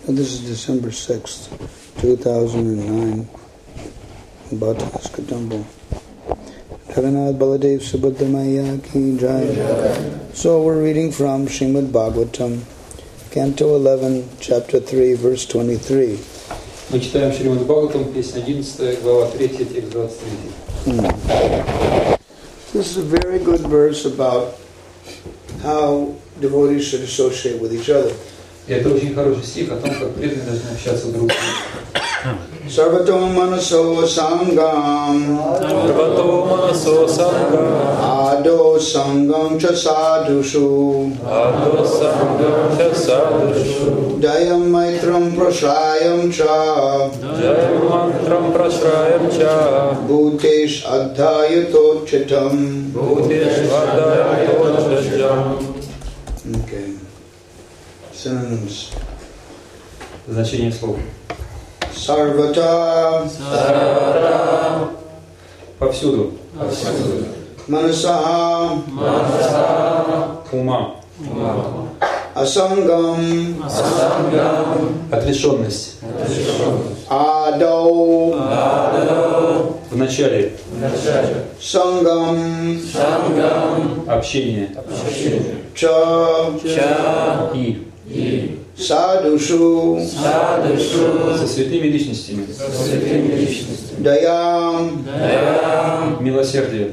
This is December 6th, 2009, Bhattacharya Temple. Jagannath Baladev Subhadra Maya Ki Jai. So we're reading from Srimad Bhagavatam, Canto 11, Chapter 3, verse 23. Мы читаем Шримад Бхагаватам, песня 11, глава 3, текст 23. This is a very good verse about how devotees should associate with each other. И это очень хороший стих о том, как преданные должны общаться друг с другом. Sarvato manaso sangam Sarvato manaso sangam Ado sangam cha sadhushu Ado sangam cha sadhushu Dayam maitram prashrayam cha Jayam mantram prashrayam cha Bhutesh adhayatochitam. Bhutesh adhayatochitam. Okay. Synonyms. Значение слов. Sarvata Повсюду. Manasaha Ума. Asangam Отрешенность. Adau В начале. Sangam Общение. Cha И. Sadhushu Со святыми личностями. Dayam Милосердие.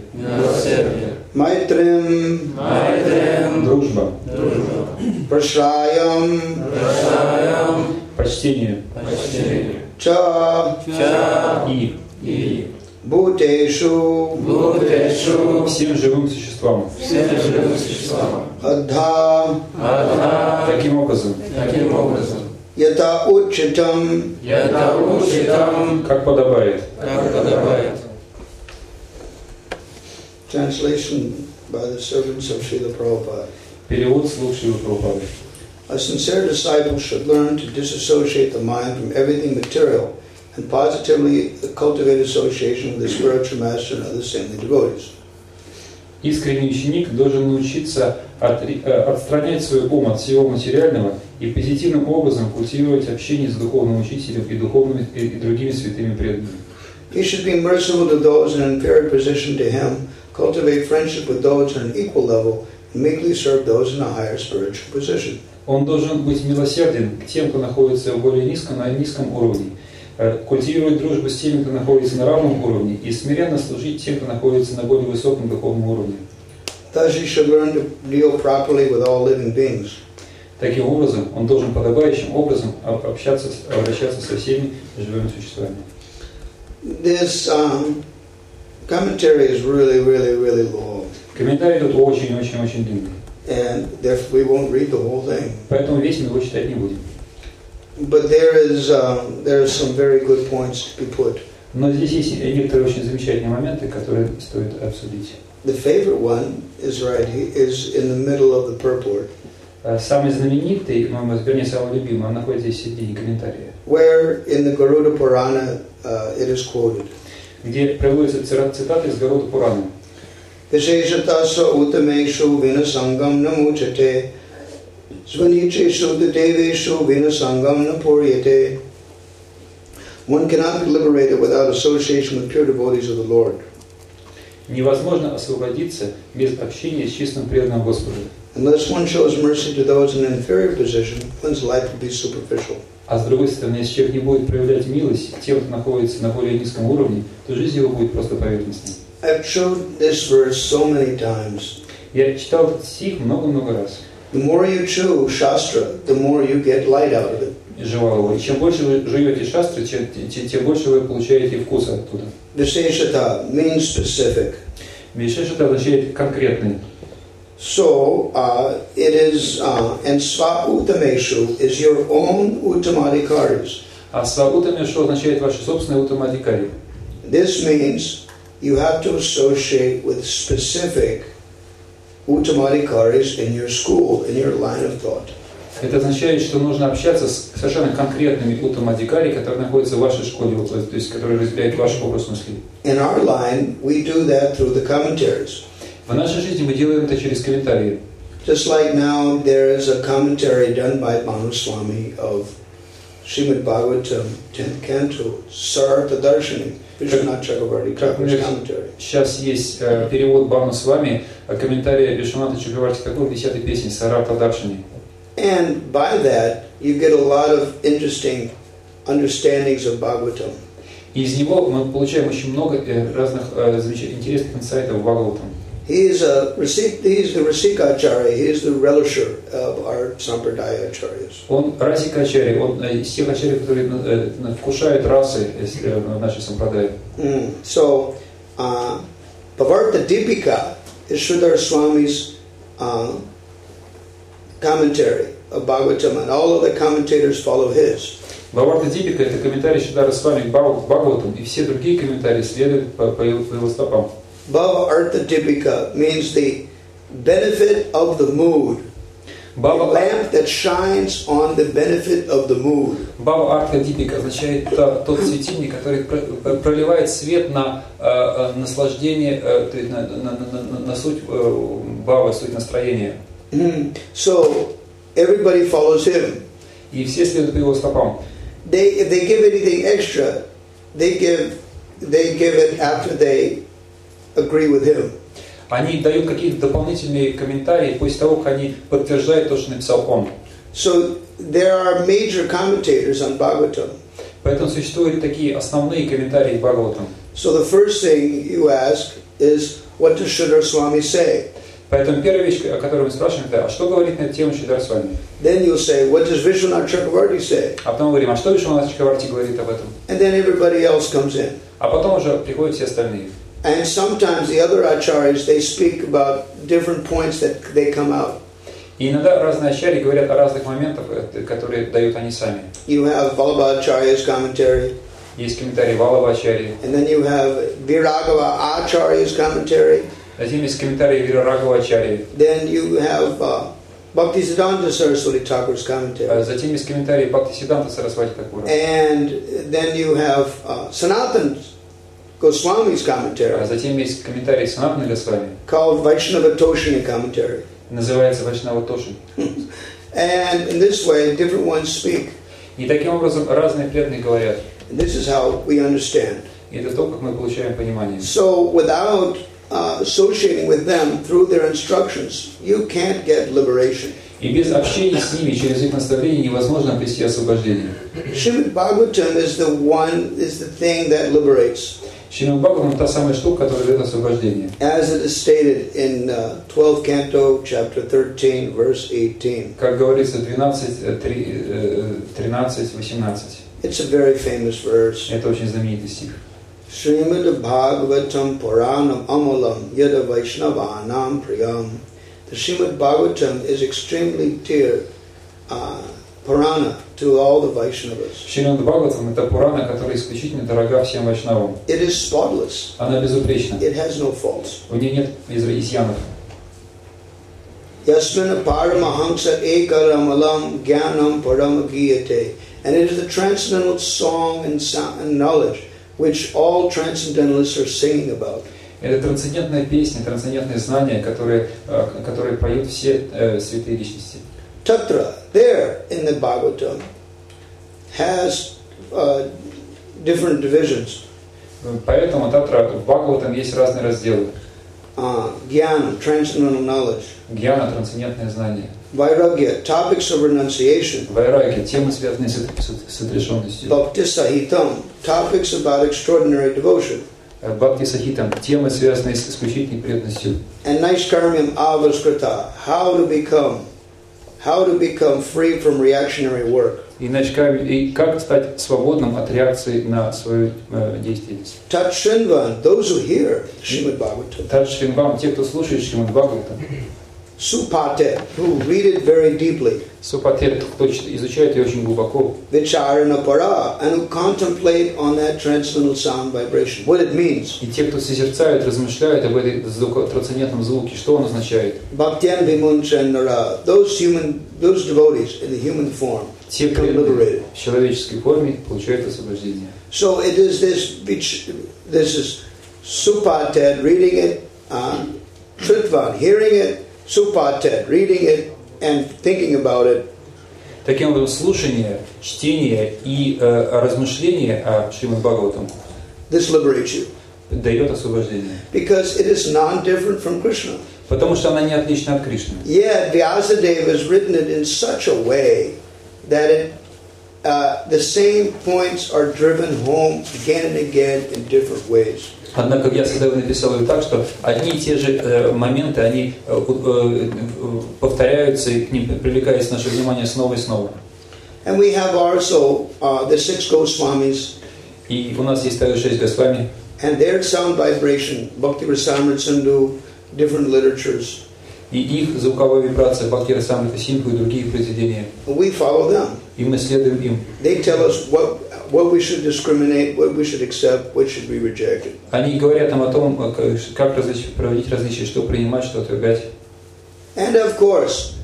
Maitrim Дружба. Prashrayam Почтение. Cha И. Bhuteshu Всем живым существам. Adha Таким образом, Yata Uchitam. как подобает. Translation by the servants of Srila Prabhupada. Перевод слух Шрилы Прабхупады. A sincere disciple should learn to disassociate the mind from everything material and positively cultivate association with the spiritual master and other saintly devotees. Искренний ученик должен научиться отстранять свой ум от всего материального и позитивным образом культивировать общение с духовным учителем и другими святыми преданными. He should be merciful to those in an inferior position to him, cultivate friendship with those on an equal level, and meekly serve those in a higher spiritual position. Он должен быть милосерден к тем, кто находится в более низком уровне, культивировать дружбу с теми, кто находится на равном уровне, и смиренно служить тем, кто находится на более высоком духовном уровне. Thus he should learn to deal properly with all living beings. Таким образом, он должен подобающим образом обращаться со всеми живыми существами. This commentary is really long. Комментарий тут очень длинный. And therefore we won't read the whole thing. Поэтому весь мы его читать не будем. But there are some very good points to be put. Но здесь есть некоторые очень замечательные моменты, которые стоит обсудить. The favorite one is in the middle of the purport. Самый знаменитый, вернее, самый любимый, он находится здесь в середине комментария. Where in the Garuda Purana it is quoted. Где приводятся цитаты из Гаруда Пурана. Visheshatasa utameshu vinasangam namuchate svanicheshu deveshu vinasangam napuryate. One cannot be liberated without association with pure devotees of the Lord. Невозможно освободиться без общения с чистым преданным Господу. Unless one shows mercy to those in an inferior position, one's life will be superficial. А с другой стороны, если человек не будет проявлять милость к тем, кто находится на более низком уровне, то жизнь его будет просто поверхностной. I've showed this verse so many times. Я читал этот стих много раз. The more you chew Shastra, the more you get light out of it. Жевал его. И чем больше вы жуете шастры, тем больше вы получаете вкуса оттуда. Visheshata means specific. Вишешата означает конкретный. So it is, and Sva Uttameshu is your own Uttamadikaris. А Сваутамешу означает ваши собственные Уттамадикари. This means you have to associate with specific Uttamadikaris in your school, in your line of thought. Это означает, что нужно общаться с совершенно конкретными Уттамадикари, которые находятся в вашей школе, то есть которые разделяют ваш образ мысли. In our line, we do that through the commentaries. В нашей жизни мы делаем это через комментарии. Just like now, there is a commentary done by Manuswami of Srimad Bhagavatam, 10th Canto, Sarartha Darshani, Vishwanath Chakravarti Thakur's commentary. Сейчас есть перевод Бхавна с вами, комментарий Вишваната Чакраварти Тхакур, 10-й песни Сарарта Даршани. And by that, you get a lot of interesting understandings of Bhagavatam. И из него мы получаем очень много разных интересных инсайтов в Бхагаватам. He is the Rasikacharya, he is the relisher of our Sampradaya Acharyas. Он Расикачарья, он из тех ачарьев, которые вкушают расы в нашей сампрадае. So, Bhavarta Deepika is Sridhar Swami's commentary of Bhagavatam, and all of the commentators follow his. Бхаварта Дипика – это комментарий Шридхара Свами к Бхагаватам, и все другие комментарии следуют по его стопам. Bhava Artha Dipika means the benefit of the mood. A lamp that shines on the benefit of the mood. Бхава Артха Дипика означает тот светильник, который проливает свет на наслаждение, на суть бхавы, суть настроения. So everybody follows him. И все следуют по его стопам. If they give anything extra, they give it after they agree with him. Они дают какие-то дополнительные комментарии после того, как они подтверждают то, что написал он. So there are major commentators on Bhagavatam. Поэтому существуют такие основные комментарии к Бхагаватам. So the first thing you ask is, what does Sridhar Swami say? Поэтому первая вещь, о которой мы спрашиваем, это, а что говорит на эту тему Шридхар Свами? Then you'll say, what does Vishwanath Chakravarti say? А потом мы говорим, а что Вишванат Чакраварти говорит об этом? And then everybody else comes in. А потом уже приходят все остальные. And sometimes the other acharyas, they speak about different points that they come out. И иногда разные ачарьи говорят о разных моментах, которые дают они сами. You have Vallabhacharya's commentary. Есть комментарий Валлава ачарьи. And then you have Viragava Acharya's commentary. Затем есть комментарий Вирарагава ачарьи. Then you have Bhaktisiddhanta Saraswati Thakur's commentary. Затем есть комментарий Бхактисиддханта Сарасвати Тхакура. And then you have Sanatana Goswami's commentary. Затем есть комментарий Санатаны Госвами. Called Vaishnava Toshini commentary. Называется Вайшнава Тошин. And in this way, different ones speak. И таким образом разные преданные говорят. And this is how we understand. И это то, как мы получаем понимание. So without associating with them through their instructions, you can't get liberation. И без общения с ними через их наставление невозможно обрести освобождение. Srimad Bhagavatam is the thing that liberates. Шримад Бхагаватам та самая штука, которая дает освобождение. As it is stated in 12th Canto, chapter 13, verse 18. Как говорится, 13-18. It's a very famous verse. Это очень знаменитый стих. Srimad Bhagavatam Puranam Amalam Yada Vaishnavanam Priyam. The Srimad Bhagavatam is extremely dear Purana to all the Vaishnavas. Шримад Бхагаватам это Пурана, которая исключительно дорога всем вайшнавам. It is spotless. Она безупречна. It has no faults. У нее нет изъянов. Yasmina Paramahamsa Ekaramalam Gyanam Paramagiyate. And it is the transcendental song and knowledge which all transcendentalists are singing about. Это трансцендентная песня, трансцендентные знания, которые поют все святые личности. Tatra, there in the Bhagavatam, has different divisions. Поэтому Татра в Бхагаватам есть разные разделы. Jnana, transcendental knowledge. Гьяна, трансцендентные знания. Vairagya, topics of renunciation. Вайраги, темы, связанные с отрешенностью. Bhakti Sahitam, topics about extraordinary devotion. Бхакти Сахитам, темы, связанные с исключительной преданностью. And Naishkarmyam Avaskrita, how to become free from reactionary work. И как стать свободным от реакции на свою деятельность. Tat Shrinvan, those who hear Srimad Bhagavatam. Тат Шринвам, те, кто слушает Шримад Бхагаватам. Supate, who read it very deeply. Супатет, кто изучает ее очень глубоко. Vicharana para, and who contemplate on that transcendental sound vibration. What it means. И те, кто созерцают, размышляют об этой трансцендентном звуке, что он означает. Bhaktyan vimunchanara, those devotees in the human form. Те, кто в человеческой форме, получают освобождение. So it is this is Supated, reading it, Tritvan, hearing it, Supated, reading it and thinking about it. Таким образом, слушание, чтение и размышление о Шримад Бхагаватам this liberates you. дает освобождение. Because it is non-different from Krishna. Потому что она не отлична от Кришны. Yet Vyasadeva has written it in such a way that the same points are driven home again and again in different ways. Однако Вьясадева написал ее так, что одни и те же моменты, они повторяются, и к ним привлекается наше внимание снова и снова. And we have also the 6 Goswamis. И у нас есть также 6 Госвами. And their sound vibration, Bhakti Rasamrita Sindhu, different literatures. И их звуковая вибрация Бхакти Расамрита Синдху и другие произведения. We follow them. И мы следуем им. They tell us what we should discriminate, what we should accept, what should be rejected. Они говорят нам о том, как проводить различия, что принимать, что отвергать. And of course,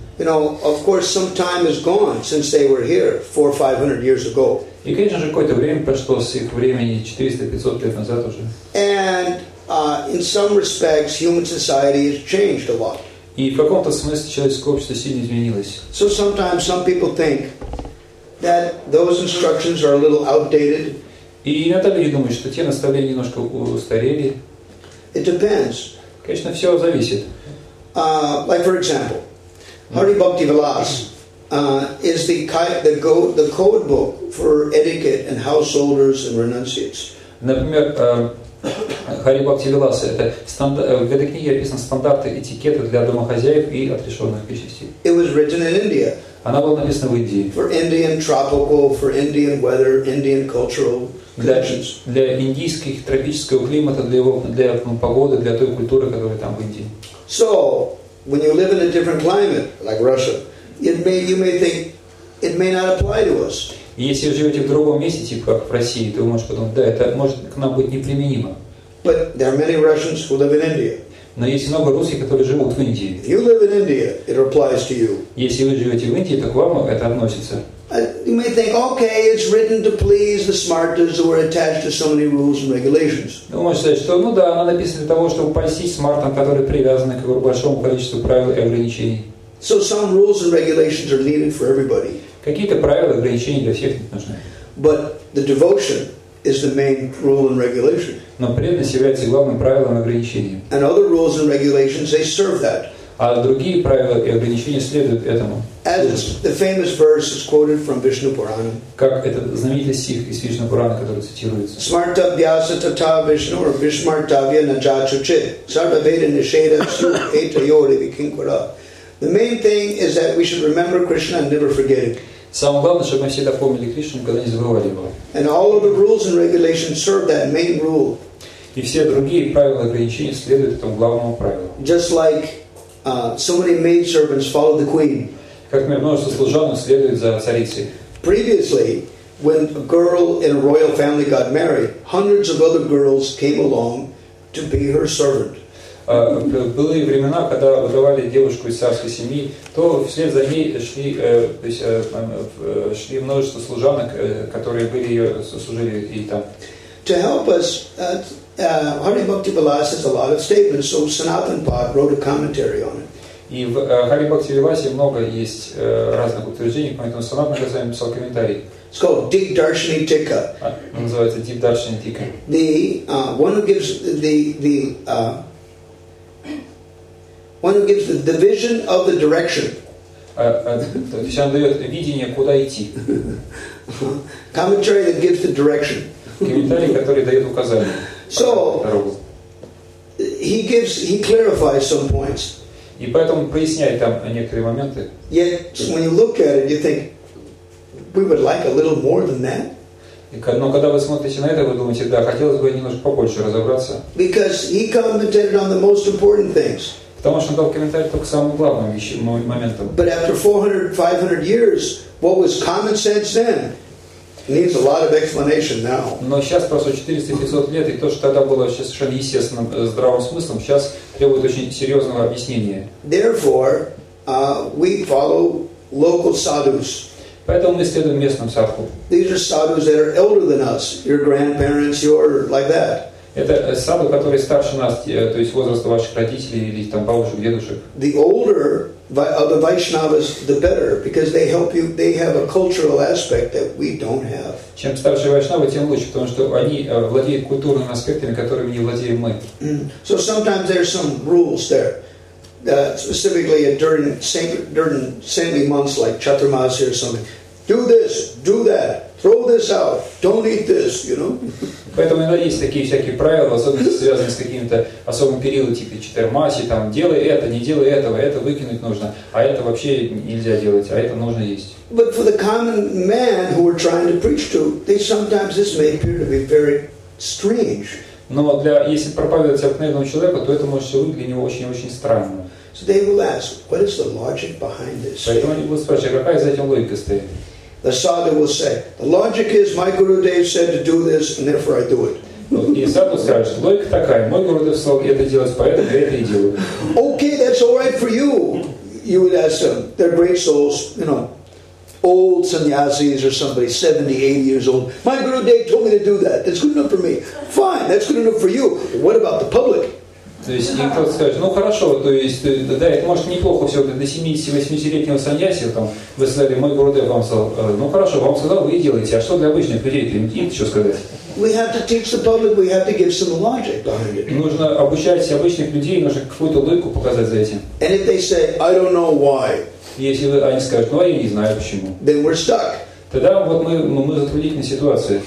some time has gone since they were here 400 or 500 years ago. И, конечно же, какое-то время прошло с их времени, 400-500 лет назад уже. And in some respects, human society has changed a lot. И в каком-то смысле человеческое общество сильно изменилось. So sometimes some people think that those instructions are a little outdated. И иногда люди думают, что те наставления немножко устарели. It depends. Конечно, все зависит. Like for example, Hari Bhakti Vilas is the code book for etiquette and householders and renunciates. Например, Хари Бхакти Виласа, это в этой книге описаны стандарты этикета для домохозяев и отрешенных личностей. It was written in India. Она была написана в Индии. For Indian tropical, for Indian weather, Indian cultural conditions. Для индийских тропического климата, для погоды, для той культуры, которая там в Индии. So, when you live in a different climate, like Russia, you may think it may not apply to us. И если вы живете в другом месте, типа как в России, то вы можете подумать, да, это может к нам быть неприменимо. But there are many Russians who live in India. Но есть много русских, которые живут в Индии. If you live in India, it applies to you. Если вы живете в Индии, то к вам это относится. You may think, okay, it's written to please the smartas who are attached to so many rules and regulations. Вы можете сказать, что, она написана для того, чтобы польстить смартам, которые привязаны к большому количеству правил и ограничений. So some rules and regulations are needed for everybody. Какие-то правила и ограничения для всех нужны. But the devotion is the main rule and regulation. Но преданность является главным правилом и ограничением. And other rules and regulations, they serve that. А другие правила и ограничения следуют этому. As the famous verse is quoted from Vishnu Purana. Как этот знаменитый стих из Вишну Пурана, который цитируется. Smartabhyasa tata Vishnu or Vishmartavya najachuchit sarva veda nisheda su etayori vikinkura. The main thing is that we should remember Krishna and never forget him. Самое главное, чтобы мы всегда помнили Кришну, никогда не забывали его. And all of the rules and regulations serve that main rule. И все другие правила и ограничения следуют этому главному правилу. Just like so many maidservants follow the queen. Как множество служанок следует за царицей. Previously, when a girl in a royal family got married, hundreds of other girls came along to be her servant. Были времена, когда выдавали девушку из царской семьи, то вслед за ней шли множество служанок, которые служили и там. To help us, Hari Bhakti Vilas has a lot of statements, so Sanatan Pad wrote a commentary on it. И в Хари Бхакти Виласе много есть разных утверждений, поэтому Санатана Госвами написал комментарий. It's called Dik Darshani Tika. Называется Dik Darshani Tika. The one who gives the vision of the direction. То есть он дает видение, куда идти. Commentary that gives the direction. Комментарий, который дает указания. So he clarifies some points. И поэтому проясняет там некоторые моменты. Yet when you look at it, you think we would like a little more than that. Но когда вы смотрите на это, вы думаете, да, хотелось бы немножко побольше разобраться. Because he commented on the most important things. Потому что он дал комментарий только к самым главным моментам. But after 400, 500 years, what was common sense then needs a lot of explanation now. Но сейчас прошло 400-500 лет, и то, что тогда было совершенно естественным, здравым смыслом, сейчас требует очень серьезного объяснения. Therefore, we follow local sadhus. Поэтому мы следуем местным садху. These are sadhus that are elder than us, your grandparents, your like that. Это саду, которые старше нас, то есть возраста ваших родителей или там бабушек, дедушек. The older of the Vaishnavas, the better, because they help you. They have a cultural aspect that we don't have. Чем старше вайшнавы, тем лучше, потому что они владеют культурными аспектами, которыми не владеем мы. So sometimes there's some rules there, specifically during saintly months like Chaturmasi or something. Do this, do that, throw this out, don't eat this, you know. Поэтому иногда есть такие всякие правила, особенно связанные с какими-то особым периодом, типа Чатурмаси, там, делай это, не делай этого, это выкинуть нужно, а это вообще нельзя делать, а это нужно есть. But for the common man who we're trying to preach to, sometimes this may appear to be very strange. Но если проповедовать обыкновенному человеку, то это может все выглядеть для него очень-очень странно. So they will ask, what is the logic behind this? Поэтому они будут спрашивать, а какая за этим логика стоит? The sadhu will say, the logic is my Gurudev said to do this and therefore I do it. И саду скажет, логика такая, мой Гурудев сказал это делать, поэтому я это и делаю. Okay, that's all right for you. You would ask them, they're great souls, you know, old sannyasis or somebody, 70, 80 years old. My Gurudev told me to do that. That's good enough for me. Fine, that's good enough for you. What about the public? То есть, и кто-то скажет, ну хорошо, то есть, да, это может неплохо все, до 70-80-летнего саньяси, там, вы сказали, мой Гурудев вам сказал, ну хорошо, вам сказал, вы и делаете, а что для обычных людей, им что сказать? We have to teach the public, we have to give some logic behind it. Нужно обучать обычных людей, нужно какую-то логику показать за этим. And if they say, I don't know why, если они скажут, ну а я не знаю почему, then we're stuck. тогда вот мы в затруднительной ситуации.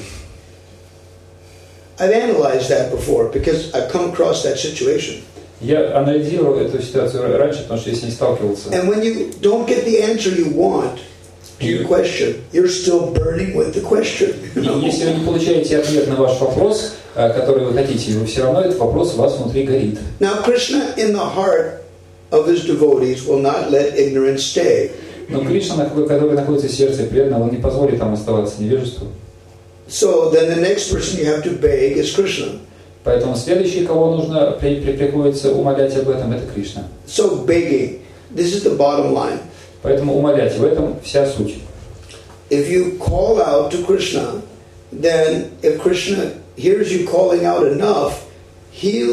I've analyzed that before because I've come across that situation. Я анализировал эту ситуацию раньше, потому что я с ней сталкивался. And when you don't get the answer you want to your question, you're still burning with the question. И если вы не получаете ответ на ваш вопрос, который вы хотите, вы все равно этот вопрос у вас внутри горит. Now Krishna in the heart of his devotees will not let ignorance stay. Но Кришна, который находится в сердце преданного, он не позволит там оставаться невежеству. So then the next person you have to beg is Krishna. Поэтому следующий, кого нужно приходится умолять об этом, это Кришна. So begging, this is the bottom line. Поэтому умолять, в этом вся суть. If you call out to Krishna, then if Krishna hears you calling out enough, he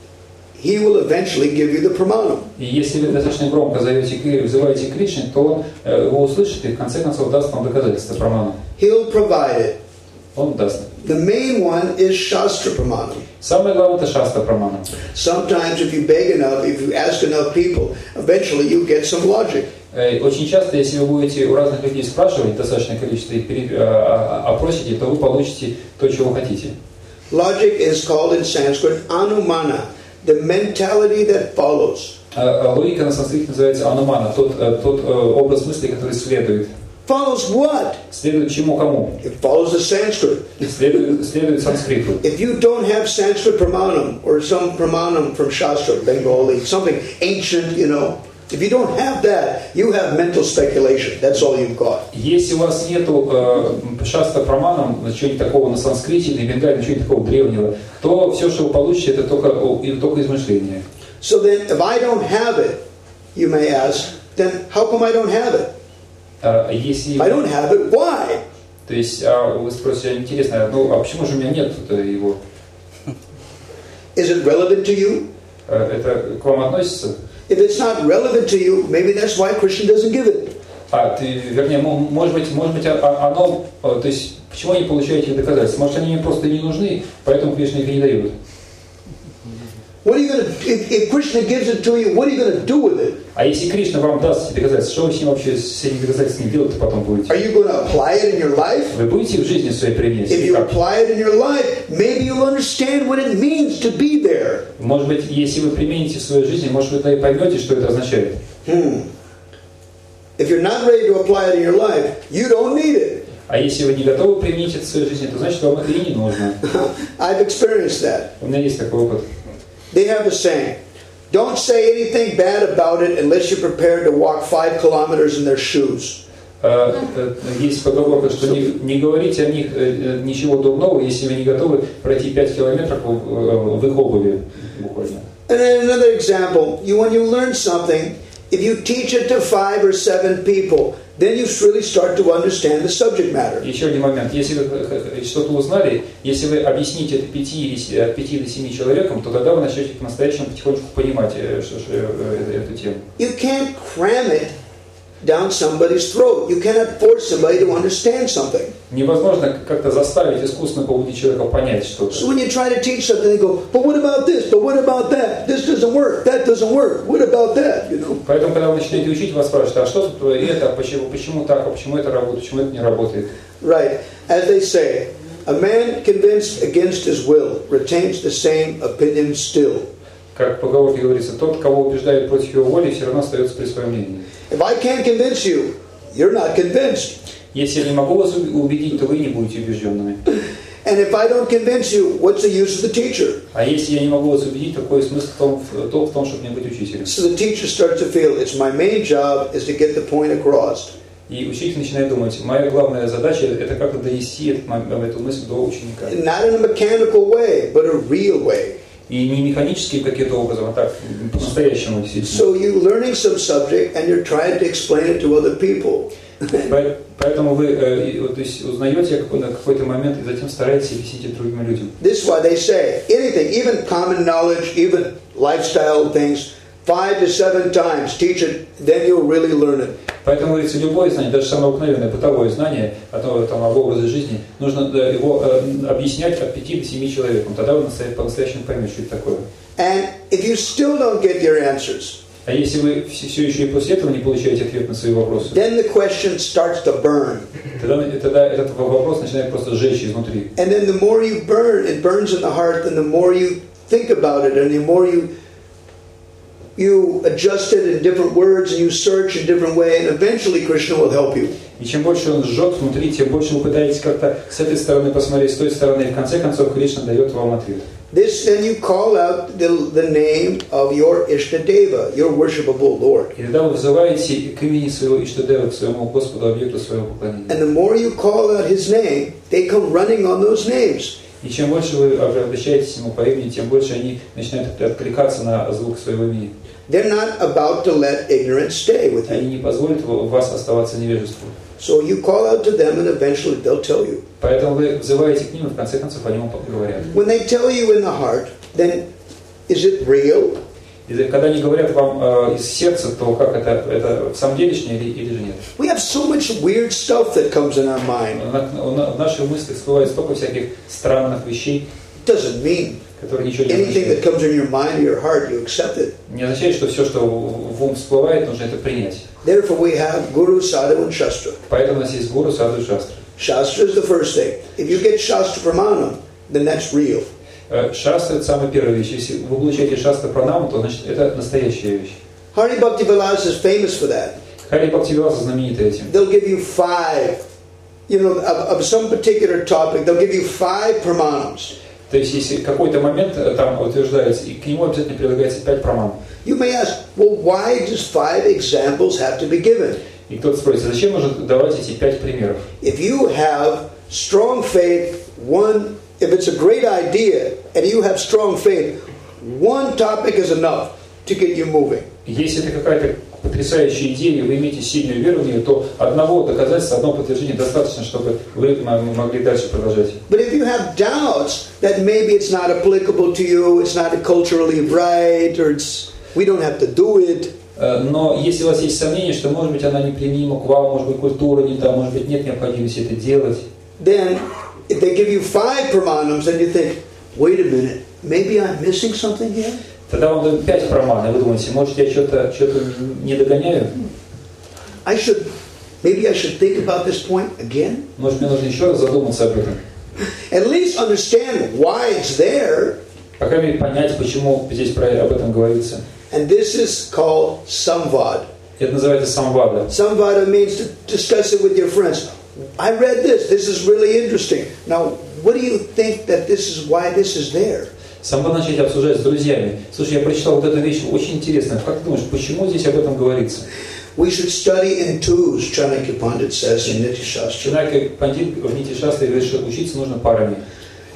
will eventually give you the pramanam. И если вы достаточно громко взываете к Кришне, то он его услышит и в конце концов даст вам доказательства прамана. He'll provide it. Он даст. The main one is Shastra Pramanam. Самое главное это Шастра Прамана. Sometimes if you beg enough, if you ask enough people, eventually you get some logic. Очень часто, если вы будете у разных людей спрашивать достаточное количество и опросите, то вы получите то, чего вы хотите. Logic is called in Sanskrit anumana, the mentality that follows. Логика на санскрите называется анумана, тот образ мысли, который следует. Follows what? Следует чему кому? It follows the Sanskrit. Следует санскриту. If you don't have Sanskrit pramanam or some pramanam from Shastra, Bengali, something ancient, you know, if you don't have that, you have mental speculation. That's all you've got. Если у вас нету Шастра Праманам, чего-нибудь такого на санскрите или бенгале, чего-нибудь такого древнего, то все, что вы получите, это только измышления. So then, if I don't have it, you may ask, then how come I don't have it? Если... If I don't have it, why? То есть, вы спросите, интересно, ну, а почему же у меня нет его? Is it relevant to you? Это к вам относится? If it's not relevant to you, maybe that's why Krishna doesn't give it. Вернее, может быть, оно, то есть, почему они получают эти доказательства? Может, они мне просто не нужны, поэтому Кришна их и не дает. What are you going to, if Krishna gives it to you, what are you going to do with it? А если Кришна вам даст эти доказательства, что вы с ним вообще, с этими доказательствами делать-то потом будете? Are you going to apply it in your life? Вы будете в жизни своей применять? If you apply it in your life, maybe you'll understand what it means to be there. Может быть, если вы примените в своей жизни, может, вы и поймете, что это означает. If you're not ready to apply it in your life, you don't need it. А если вы не готовы применить это в своей жизни, то значит, вам это и не нужно. I've experienced that. У меня есть такой опыт. They have a saying, don't say anything bad about it unless you're prepared to walk 5 kilometers in their shoes. Есть поговорка, что не говорите о них ничего дурного, если вы не готовы пройти 5 километров в их обуви, буквально. And then another example, when you learn something, If you teach it to 5 or 7 people, then you really start to understand the subject matter. Еще один момент. Если вы что-то узнали, если вы объясните это 5 до 7 человекам, то тогда вы начнете по-настоящему потихонечку понимать эту тему. You can't cram it down somebody's throat. You cannot force somebody to understand something. Невозможно как-то заставить искусственно побудить человека понять что-то. So when you try to teach something, they go, but what about this? But what about that? This doesn't work. That doesn't work. What about that? You know. Поэтому, когда вы начинаете учить, вас спрашивают, а что тут это, почему так, а почему это работает, почему это не работает? Right. As they say, a man convinced against his will retains the same opinion still. Как в поговорке говорится, тот, кого убеждают против его воли, все равно остается при своем мнении. If I can't convince you, you're not convinced. Если я не могу вас убедить, то вы не будете убежденными. And if I don't convince you, what's the use of the teacher? А если я не могу вас убедить, какой смысл в том, чтобы мне быть учителем? So the teacher starts to feel it's my main job is to get the point across. И учитель начинает думать, моя главная задача это как-то довести эту мысль до ученика. Not in a mechanical way, but a real way. И не механически каким-то образом, а так по-настоящему действительно. So you're learning some subject and you're trying to explain it to other people. Поэтому вы то есть, узнаете на какой-то момент и затем стараетесь объяснить это другим людям. This is why they say anything, even common knowledge, even lifestyle things, 5 to 7 times teach it, then you'll really learn it. Поэтому, говорится, любое знание, даже самое обыкновенное бытовое знание об образе жизни, нужно его объяснять от 5 до 7 человекам. Тогда вы по-настоящему поймете, что это такое. And if you still don't get your answers, а если вы все еще и после этого не получаете ответ на свои вопросы, then the question starts to burn. Тогда этот вопрос начинает просто сжечь изнутри. And then the more you burn, it burns in the heart, and the more you think about it, and the more you adjust it in different words, and you search in different way, and eventually Krishna will help you. И чем больше он сжет внутри, тем больше вы пытаетесь как-то с этой стороны посмотреть, с той стороны, и в конце концов Кришна дает вам ответ. This, then you call out the name of your Ishtadeva, your worshipable Lord. И тогда вы взываете к имени своего Иштадева, к своему Господу, объекту своего поклонения. And the more you call out His name, they come running on those names. И чем больше вы обращаетесь Ему по имени, тем больше они начинают откликаться на звук своего имени. They're not about to let ignorance stay with you. Они не позволят вас оставаться невежеством. So you call out to them, and eventually they'll tell you. Поэтому вы взываете к ним, и в конце концов они вам говорят. When they tell you in the heart, then is it real? И когда они говорят вам из сердца, то как это в самом делешнее или же нет? We have so much weird stuff that comes in our mind. В наших мыслях всплывает столько всяких странных вещей, It doesn't mean которые ничего не anything that означают. comes in your mind or your heart, you accept it. Не означает, что все, что в ум всплывает, нужно это принять. Therefore, we have Guru, Sadhu, and Shastra. Поэтому у нас есть гуру, саду и шастра. Shastra is the first thing. If you get Shastra Pramanam, then that's real. Шастра – это самая первая вещь. Если вы получаете шастра пранаму, то значит это настоящая вещь. Hari Bhakti Vilas is famous for that. Хари Бхактивиласа знаменита этим. They'll give you 5, of some particular topic, they'll give you 5 pramanams. То есть, если какой-то момент там утверждается, и к нему обязательно прилагается 5 праман. You may ask, well, why does 5 examples have to be given? И кто-то спросит, зачем нужно давать эти 5 примеров? If you have strong faith, if it's a great idea, and you have strong faith, one topic is enough to get you moving. Если это какая-то потрясающая идея, вы имеете сильную веру в нее, то одного доказательства, одного подтверждения достаточно, чтобы вы могли дальше продолжать. But if you have doubts that maybe it's not applicable to you, it's not culturally right, or we don't have to do it. Но если у вас есть сомнения, что, может быть, она неприменима к вам, может быть, культура не та, может быть, нет необходимости это делать, then if they give you 5 pramanams, then you think, wait a minute, maybe I'm missing something here? тогда вам дают 5 праман, и вы думаете, может, я что-то не догоняю? Maybe I should think about this point again? Может, мне нужно еще раз задуматься об этом? At least understand why it's there. По крайней мере, понять, почему здесь об этом говорится. And this is called samvad. Это называется самвада. Samvada means to discuss it with your friends. I read this. This is really interesting. Now, what do you think that why this is there? Самвада начать обсуждать с друзьями. Слушай, я прочитал вот эту вещь, очень интересно. Как ты думаешь, почему здесь об этом говорится? We should study in twos, Chanakya Pandit says in Nitya Shastra. Chanakya Pandit в Нити Шастре говорит, что учиться нужно парами.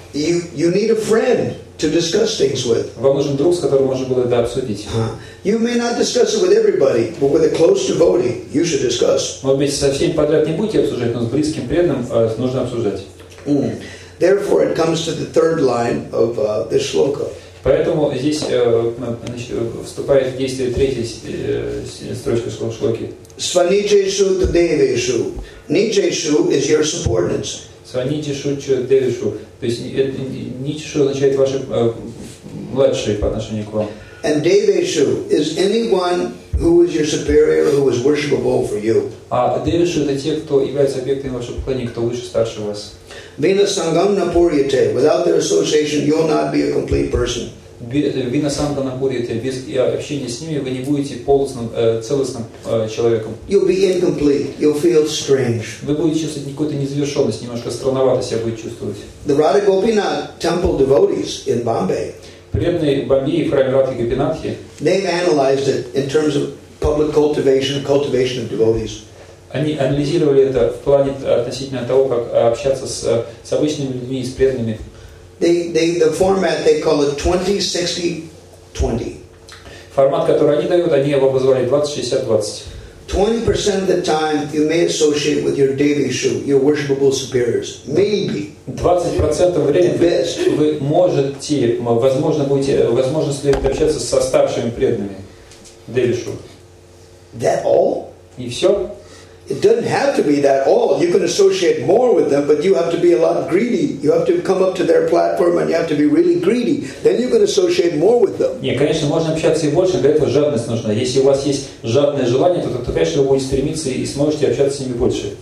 You need a friend to discuss things with. Вам нужен друг, с которым можно было это обсудить. You may not discuss it with everybody, but with a close devotee, you should discuss. Может быть, со всеми подряд не будете обсуждать, но с близким преданным нужно обсуждать. Therefore, it comes to the third line of this shloka. Поэтому здесь вступает в действие третья строчка шлоки. Svanijeshu tadeveshu. Nijeshu is your subordinates. Сваничишу девишу. То есть ничишу означает ваши младшие по отношению к вам. And deveshu is anyone who is your superior, who is worshipable for you. А девишу это те, кто является объектом вашего поклонения, кто выше, старше вас. Vina sangam napuryate. Without their association, you'll not be a complete person. Вина санга напурите. Без общения с ними вы не будете полностным, целостным человеком. You'll be incomplete. You'll feel strange. Вы будете чувствовать какую-то незавершенность, немножко странновато себя будете чувствовать. The Radha Gopinath temple devotees in Bombay, Преданные Бомбеи в храме Радхи Гопинатхи, they've analyzed it in terms of public cultivation of devotees. они анализировали это в плане относительно того, как общаться с обычными людьми и с преданными. The format, they call it 20-60-20. Формат, который они дают, они его обозвали 20-60-20. 20% of the time you may associate with your devishu, your worshipable superiors. Maybe. 20% времени вы можете, возможно, следует общаться со старшими преданными. Девишу. That all? И все? It doesn't have to be that all. You can associate more with them, but you have to be a lot greedy. You have to come up to their platform and you have to be really greedy. Then you can associate more with them. Не, конечно, можно общаться и больше, для этого жадность нужна. Если у вас есть жадное желание, то конечно, вы будете стремиться и сможете общаться с ними больше.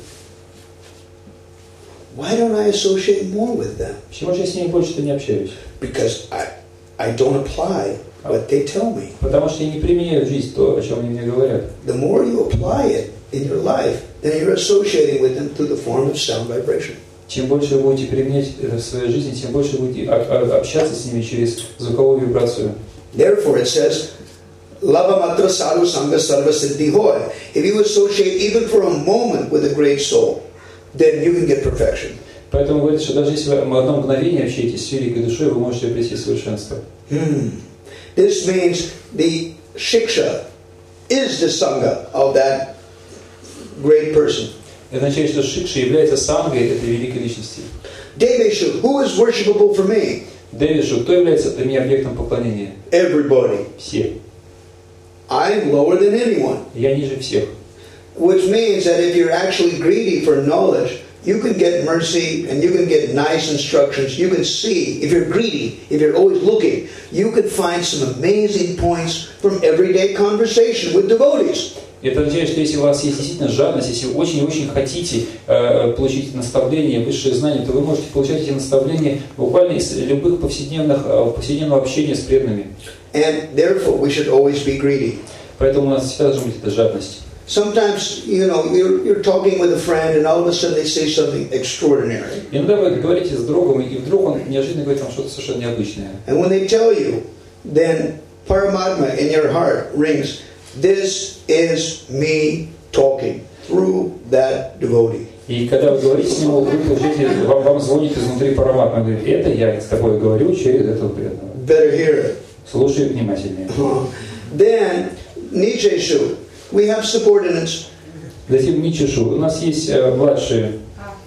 Why don't I associate more with them? Почему же я с ними больше-то не общаюсь? Because I don't apply what they tell me. Потому что я не применяю в жизнь то, о чем они мне говорят. The more you apply it in your life, then you're associating with them through the form of sound vibration. Чем больше вы будете применять это в своей жизни, тем больше вы будете общаться с ними через звуковую вибрацию. Therefore it says, Lava matra sadhu sangha sarva siddhi hoy. If you associate even for a moment with a great soul, then you can get perfection. Поэтому говорит, что даже если вы одно мгновение общаетесь с великой душой, вы можете обрести совершенство. This means the shiksha is the sangha of that great person. Это означает, что шикша является сангой этой великой личности. Deveshu, who is worshipable for me? Девишу, кто является для меня объектом поклонения? Everybody. Все. I'm lower than anyone. Я ниже всех. Which means that if you're actually greedy for knowledge, you can get mercy and you can get nice instructions. You can see, if you're greedy, if you're always looking, you can find some amazing points from everyday conversation with devotees. Это означает, что если у вас есть действительно жадность, если вы очень-очень хотите получить наставления, высшие знания, то вы можете получать эти наставления буквально из любых повседневного общения с преданными. And therefore we should always be greedy. Поэтому у нас всегда должна быть эта жадность. Sometimes, you're talking with a friend and all of a sudden they say something extraordinary. Иногда вы говорите с другом, и вдруг он неожиданно говорит вам что-то совершенно необычное. And when they tell you, then Paramatma in your heart rings, this is me talking through that devotee. И когда вы говорите с ним, вы получаете, вам звонит изнутри Параматма, говорит, это я с тобой говорю через этого преданного. Better hear it. Слушай внимательнее. Then, Nijeshu, we have subordinates. Затем Ничишу, у нас есть младшие.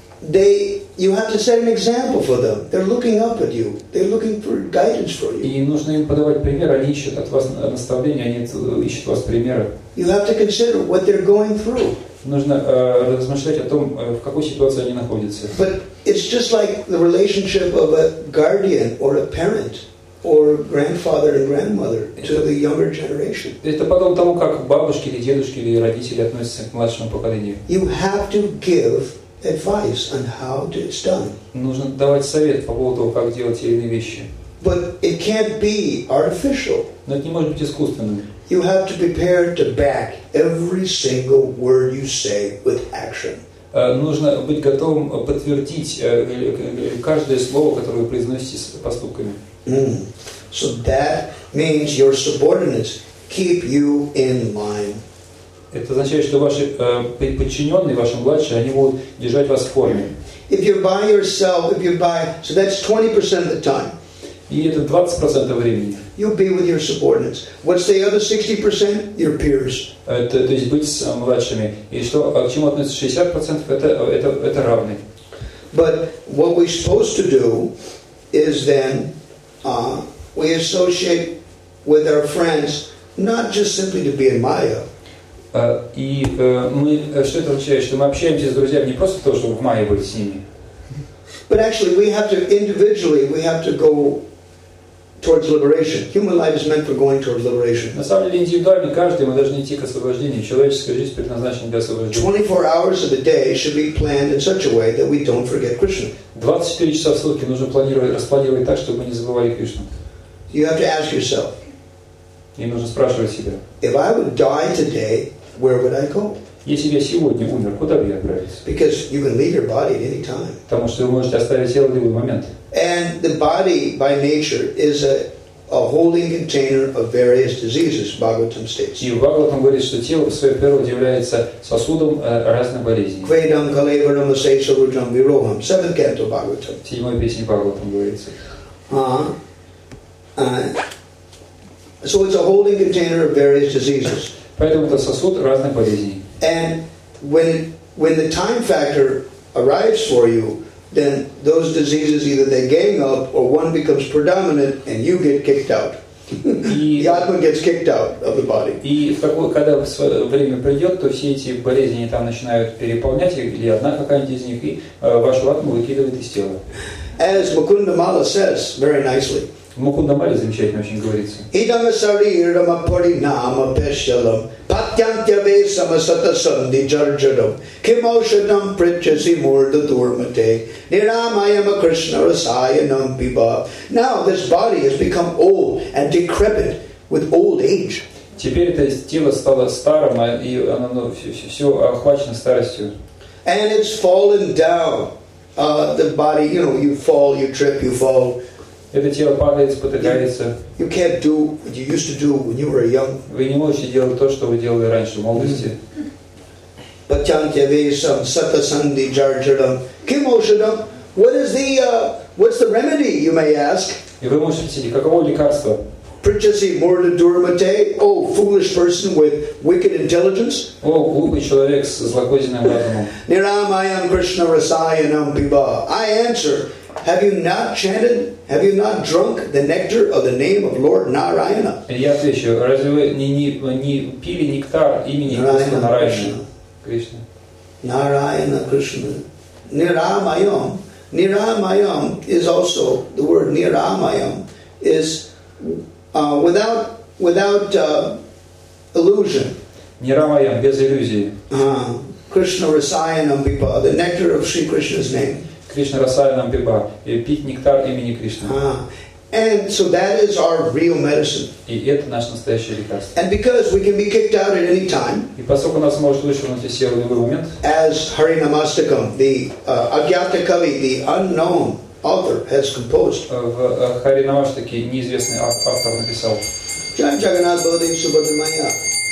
You have to set an example for them. They're looking up at you. They're looking for guidance for you. И нужно им подавать пример, они ищут от вас наставления, они ищут от вас примеры. You have to consider what they're going through. Нужно размышлять о том, в какой ситуации они находятся. But it's just like the relationship of a guardian or a parent or grandfather and grandmother to the younger generation. Это подобно тому, как бабушки или дедушки или родители относятся к младшему поколению. You have to give advice on how it's done. Нужно давать совет по поводу того, как делать те или иные вещи. But it can't be artificial. Но это не может быть искусственным. You have to prepare to back every single word you say with action. Нужно быть готовым подтвердить каждое слово, которое вы произносите с поступками. So that means your subordinates keep you in line. Это означает, что ваши подчиненные, ваши младшие, они будут держать вас в форме. if you're by yourself, so that's 20% of the time. И это 20% времени. You'll be with your subordinates. What's the other 60%? Your peers. То есть быть с младшими. И что, к чему относится 60%? Это равные. But what we're supposed to do is then we associate with our friends not just simply to be in Maya. И что это означает? Что мы общаемся с друзьями не просто потому, чтобы в Майе быть с ними. But actually we have to go towards liberation. Human life is meant for going towards liberation. На самом деле индивидуально каждый мы должны идти к освобождению. Человеческая жизнь предназначена для освобождения. 24 hours of the day should be planned in such a way that we don't forget Krishna. 24 часа в сутки нужно распланировать так, чтобы мы не забывали Кришну. You have to ask yourself. И нужно спрашивать себя. If I would die today, where would I go? Если я сегодня умер, куда бы я отправился? Because you can leave your body at any time. Потому что вы можете оставить тело в любой момент. And the body, by nature, is a holding container of various diseases, Bhagavatam states. И в Бхагаватам говорит, что тело в своей природе является сосудом разных болезней. Kvedam kalevaram asesa rujam viroham. 7th canto Bhagavatam. В 7-й песне Бхагаватам говорится. So it's a holding container of various diseases. Поэтому это сосуд разных болезней. And when the time factor arrives for you, then those diseases either they gang up or one becomes predominant and you get kicked out. The Atma gets kicked out of the body. И когда время придет, то все эти болезни там начинают переполнять, или одна какая-нибудь из них, и вашу атму выкидывает из тела. As Mukundamala says very nicely. В Мукундамале замечательно очень говорится. Idam sarirama parinama peshalam patyantyave samasata sandhi jarjaram kimaushadam prichasi murda durmate niramayama krishna rasayanam piba. Now this body has become old and decrepit with old age. Теперь это тело стало старым, и оно все охвачено старостью. And it's fallen down. The body, you fall, you trip, you fall. Это тело падает, спотыкается. You can't do what you used to do when you were young. Вы не можете делать то, что вы делали раньше в молодости. Patyantyavesam satasandhi jarjaram kimoshadam. What's the remedy, you may ask? И вы можете спросить, каково лекарство? Prichasi murda durmate. Oh, foolish person with wicked intelligence. О, глупый человек с злокозненным разумом. Niramayam Krishna rasayanam piba. I answer, have you not drunk the nectar of the name of Lord Narayana? Я отвечу, разве вы не пили нектар имени Господа Нараяна? Кришна. Narayana Krishna. Niramayam. Niramayam is also, the word Niramayam is without illusion. Niramayam, без иллюзии. Krishna Rasayanam Pipa, the nectar of Sri Krishna's name. Кришна Расаянам Пиба, пить нектар имени Кришны. And so that is our real medicine. И это наше настоящее лекарство. And because we can be kicked out at any time, и поскольку нас может вышвырнуть из силы в любой момент, as Harinamastakam, the Agyata Kavi, the unknown author, has composed. В Харинамаштаке неизвестный автор написал. Jai Jagannath Baladev Subhadramaya.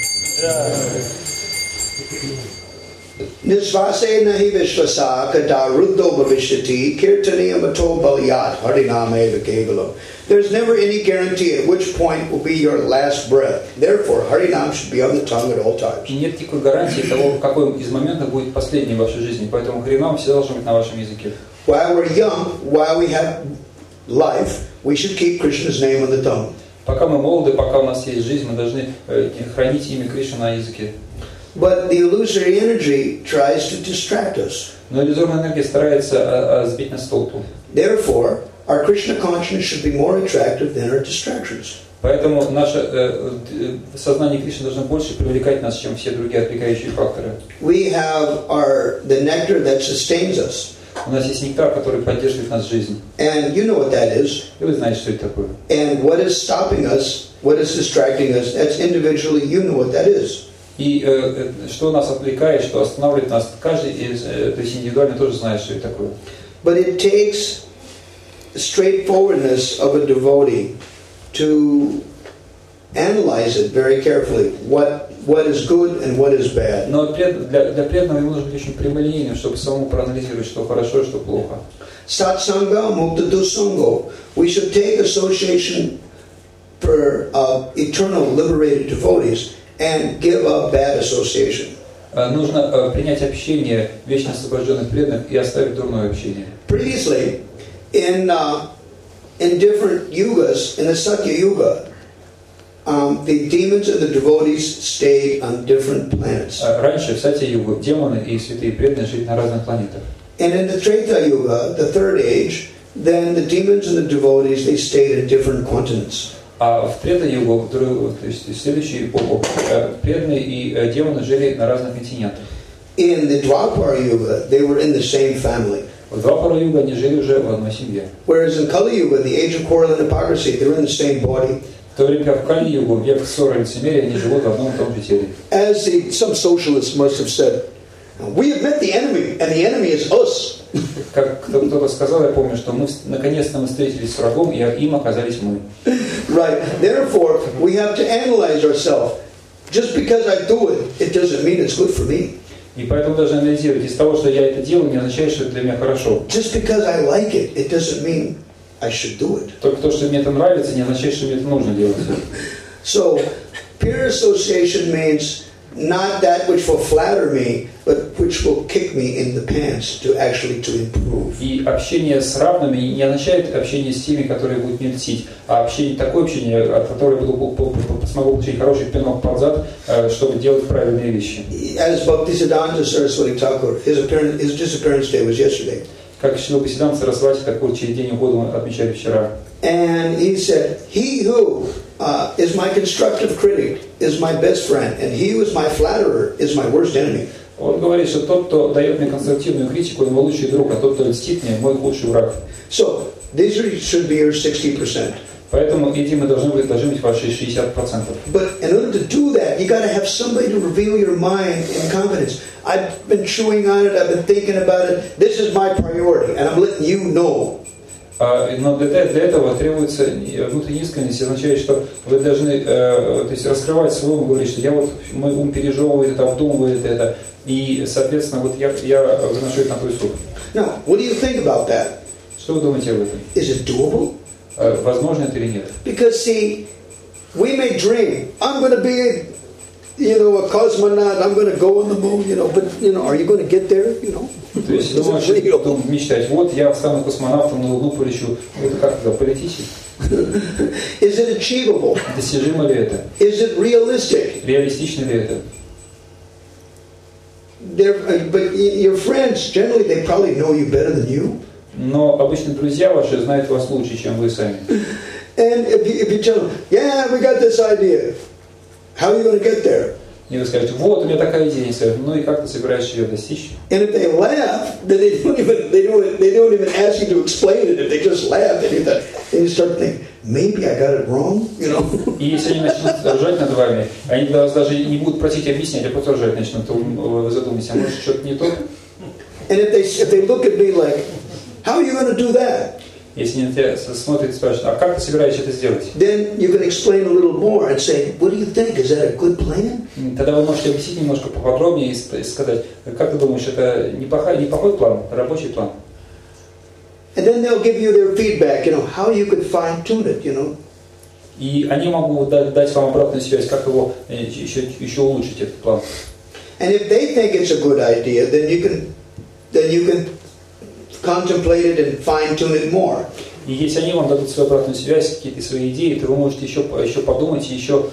Nisvase nahi vishvasa kata ruddho bhavishyati kirtaniyam ato balyat harinameva kevalam. There's never any guarantee at which point will be your last breath. Therefore, Harinam should be on the tongue at all times. И нет никакой гарантии того, какой из моментов будет последний в вашей жизни. Поэтому Харинам всегда должен быть на вашем языке. While we're young, while we have life, we should keep Krishna's name on the tongue. Пока мы молоды, пока у нас есть жизнь, мы должны хранить имя Кришны на языке. But the illusory energy tries to distract us. Но иллюзорная энергия старается сбить нас с толку. Therefore, our Krishna consciousness should be more attractive than our distractions. Поэтому наше сознание Кришны должно больше привлекать нас, чем все другие отвлекающие факторы. We have the nectar that sustains us. У нас есть нектар, который поддерживает нас жизнь. And you know what that is. И вы знаете, что это такое. And what is stopping us, what is distracting us, that's individually, you know what that is. И что нас отвлекает, что останавливает нас, каждый то есть индивидуально тоже знает, что это такое. But it takes straightforwardness of a devotee to analyze it very carefully. What what is good and what is bad. Но для преданного ему нужно быть очень прямолинейным, чтобы самому проанализировать, что хорошо и что плохо. Satsanga mukta dusango. We should take association for eternal liberated devotees and give up bad association. Нужно принять общение вечно освобожденных преданных и оставить дурное общение. Previously, in different yugas, in the Satya Yuga, the demons and the devotees stayed on different planets. Раньше в Сатья-югу демоны и святые преданные жили на разных планетах. And in the Treta Yuga, the third age, then the demons and the devotees, they stayed in different continents. А в Трета-югу, то есть в следующую эпоху, преданные и демоны жили на разных континентах. In the Dwapara Yuga, they were in the same family. В Двапара-юга они жили уже в одной семье. Whereas in Kali Yuga, the age of quarrel and hypocrisy, they were in the same body. В то время как в Кали-югу, век ссоры и лицемерия, они живут в одном и том же теле. As some socialists must have said, we have met the enemy, and the enemy is us. Как кто-то сказал, я помню, что мы наконец-то мы встретились с врагом, и им оказались мы. Right. Therefore, we have to analyze ourselves. Just because I do it, it doesn't mean it's good for me. И поэтому должны анализировать. Из того, что я это делаю, не означает, что это для меня хорошо. Just because I like it, it doesn't mean I should do it. Только то, что мне это нравится, не означает, что мне это нужно делать. So, peer association means not that which will flatter me, but which will kick me in the pants to actually to improve. И общение с равными не означает общение с теми, которые будут мне льстить, а такое общение, от которого я смогу получить хороший пинок под зад, чтобы делать правильные вещи. As Bhaktisiddhanta Saraswati Thakur, his disappearance day was yesterday. Как Шрила Бхактисиддханта Сарасвати Тхакур через день ухода мы отмечали вчера. And he said, he who is my constructive critic is my best friend, and he who is my flatterer is my worst enemy. Он говорит, что тот, кто дает мне конструктивную критику, он мой лучший друг, а тот, кто льстит мне, мой худший враг. So, these should be your 60%. Поэтому эти мы должны быть ваши 60%. But in order to do that, you got to have somebody to reveal your mind in confidence. I've been chewing on it, I've been thinking about it. This is my priority, and I'm letting you know. Но для этого требуется внутренняя искренность, означает, что вы должны то есть раскрывать свой ум, говорить, что мой ум пережевывает это, обдумывает это, и, соответственно, я выношу это на твой суд. Now, what do you think about that? Что вы думаете об этом? Is it doable? Возможно это или нет? Because, see, we may dream, I'm going to be, a cosmonaut, I'm going to go on the moon, but, are you going to get there, То есть вы можете мечтать, вот я стану космонавтом, на Луну полечу. Это как тогда, полетите? Is it achievable? Достижимо ли это? Is it realistic? Реалистично ли это? But your friends, generally, they probably know you better than you. Но обычно друзья ваши знают вас лучше, чем вы сами. And if you tell them, yeah, we got this idea, how are you going to get there? И вы скажете, вот у меня такая идея, ну и как ты собираешься ее достичь? And if they laugh, then they don't even ask you to explain it. If they just laugh, then you start thinking, maybe I got it wrong, И если они начнут ржать над вами, они вас даже не будут просить объяснять, а просто ржать начнут, то вы задумаетесь, а может что-то не то? And if they look at me like, how are you going to do that? Если они на тебя смотрят и спрашивают, а как ты собираешься это сделать? Then you can explain a little more and say, what do you think? Is that a good plan? Тогда вы можете объяснить немножко поподробнее и сказать, как ты думаешь, это неплохой план, рабочий план? And then they'll give you their feedback, how you could fine-tune it, И они могут дать вам обратную связь, как его еще улучшить этот план. And if they think it's a good idea, then you can contemplate it and fine-tune it more. И если они вам дадут свою обратную связь, какие-то свои идеи, то вы можете еще подумать и еще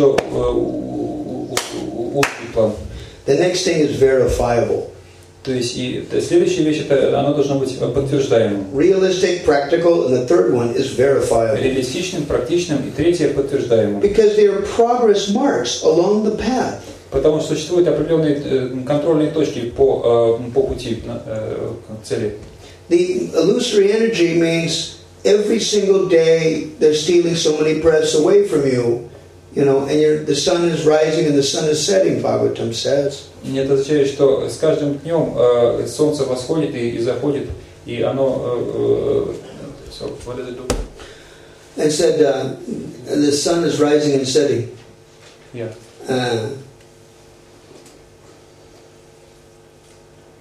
улучшить план. The next thing is verifiable. То есть и следующая вещь, это оно должно быть подтверждаемым. Realistic, practical, and the third one is verifiable. Реалистичным, практичным, и третье подтверждаемым. Because they are progress marks along the path. Потому что существуют определенные контрольные точки по пути к цели. The illusory energy means every single day they're stealing so many breaths away from you, and the sun is rising and the sun is setting, Bhagavatam says. И это означает, что с каждым днем солнце восходит и заходит, и оно... what does it do? It said the sun is rising and setting. Yeah.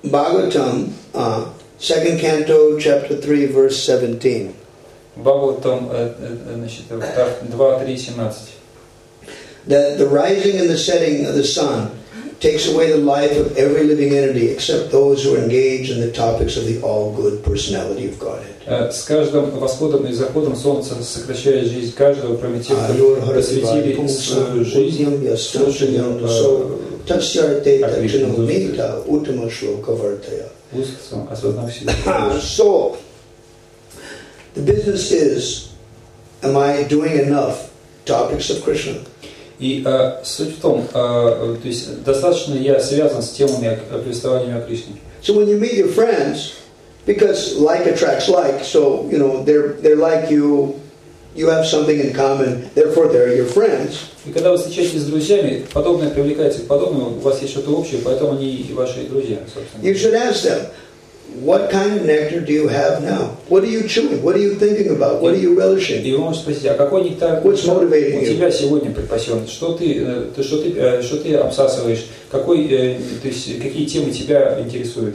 Bhagavatam, 2nd canto, chapter 3, verse 17. Бхагаватам, значит, 2.3.17. That the rising and the setting of the sun takes away the life of every living entity except those who are engaged in the topics of the all-good personality of Godhead. С каждым восходом и заходом солнца сокращает жизнь каждого, кроме тех, кто посвятили свою жизнь слушанию устцам, осознав себя. So, the business is, am I doing enough topics of Krishna? И суть в том, то есть достаточно я связан с темами повествованиями о Кришне. So when you meet your friends, because like attracts like, so they're like you have something in common, therefore they're your friends. И когда вы встречаетесь с друзьями, подобное привлекается к подобному, у вас есть что-то общее, поэтому они и ваши друзья, собственно. You should ask them, what kind of nectar do you have now? What are you chewing? What are you thinking about? What are you relishing? И вы можете спросить, а какой нектар у тебя сегодня предпочтен? Что ты обсасываешь? То есть какие темы тебя интересуют?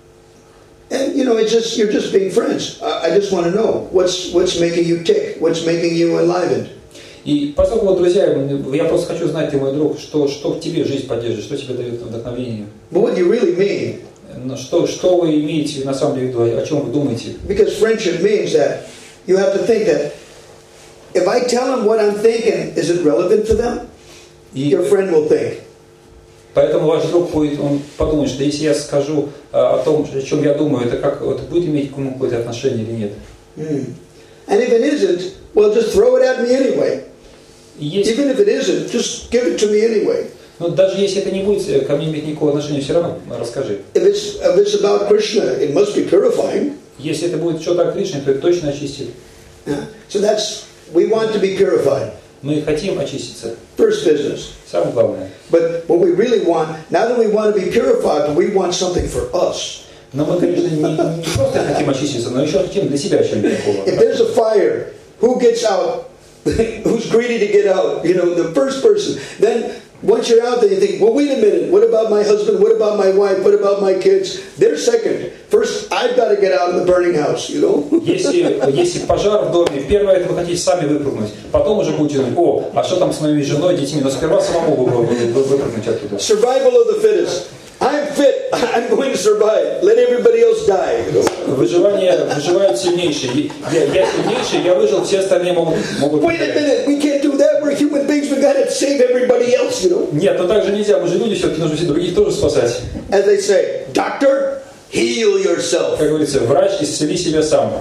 And you're just being friends. I just want to know what's making you tick, what's making you enlivened. И поскольку вы друзья, я просто хочу знать, ты мой друг, что в тебе жизнь поддерживает, что тебе дает вдохновение. But what you really mean? Что вы имеете на самом деле в виду, о чем вы думаете? Because friendship means that you have to think that if I tell them what I'm thinking, is it relevant to them? Your friend will think. Поэтому ваш друг он подумает, что если я скажу о том, о чем я думаю, это будет иметь к кому какое-то отношение или нет. And if it isn't, well, just throw it at me anyway. Even if it isn't, just give it to me anyway. Но даже если это не будет ко мне иметь никакого отношения, все равно расскажи. If it's about Krishna, it must be purifying. Если это будет что-то о Кришне, то это точно очистит. So we want to be purified. Мы хотим очиститься. First business. Самое главное. But what we really want, now that we want to be purified, but we want something for us. Но мы, конечно, не просто хотим очиститься, но еще хотим для себя чего-нибудь такого. If there's a fire, who gets out? Who's greedy to get out? The first person. Then once you're out there, you think, well, wait a minute. What about my husband? What about my wife? What about my kids? They're second. First, I've got to get out of the burning house, Если пожар в доме, первое, это вы хотите сами выпрыгнуть. Потом уже будете думать, а что там с моей женой, детьми? Но сперва самому выпрыгнуть оттуда. Survival of the fittest. I'm fit. I'm going to survive. Let everybody else die. Выживают сильнейшие. Я сильнейший, я выжил, все остальные могут. Wait a minute, we can't do that. We're human beings. We got to save everybody else. Нет, но так же нельзя. Мы же люди, все-таки нужно все других тоже спасать. As they say, doctor, heal yourself. Как говорится, врач, исцели себя сам.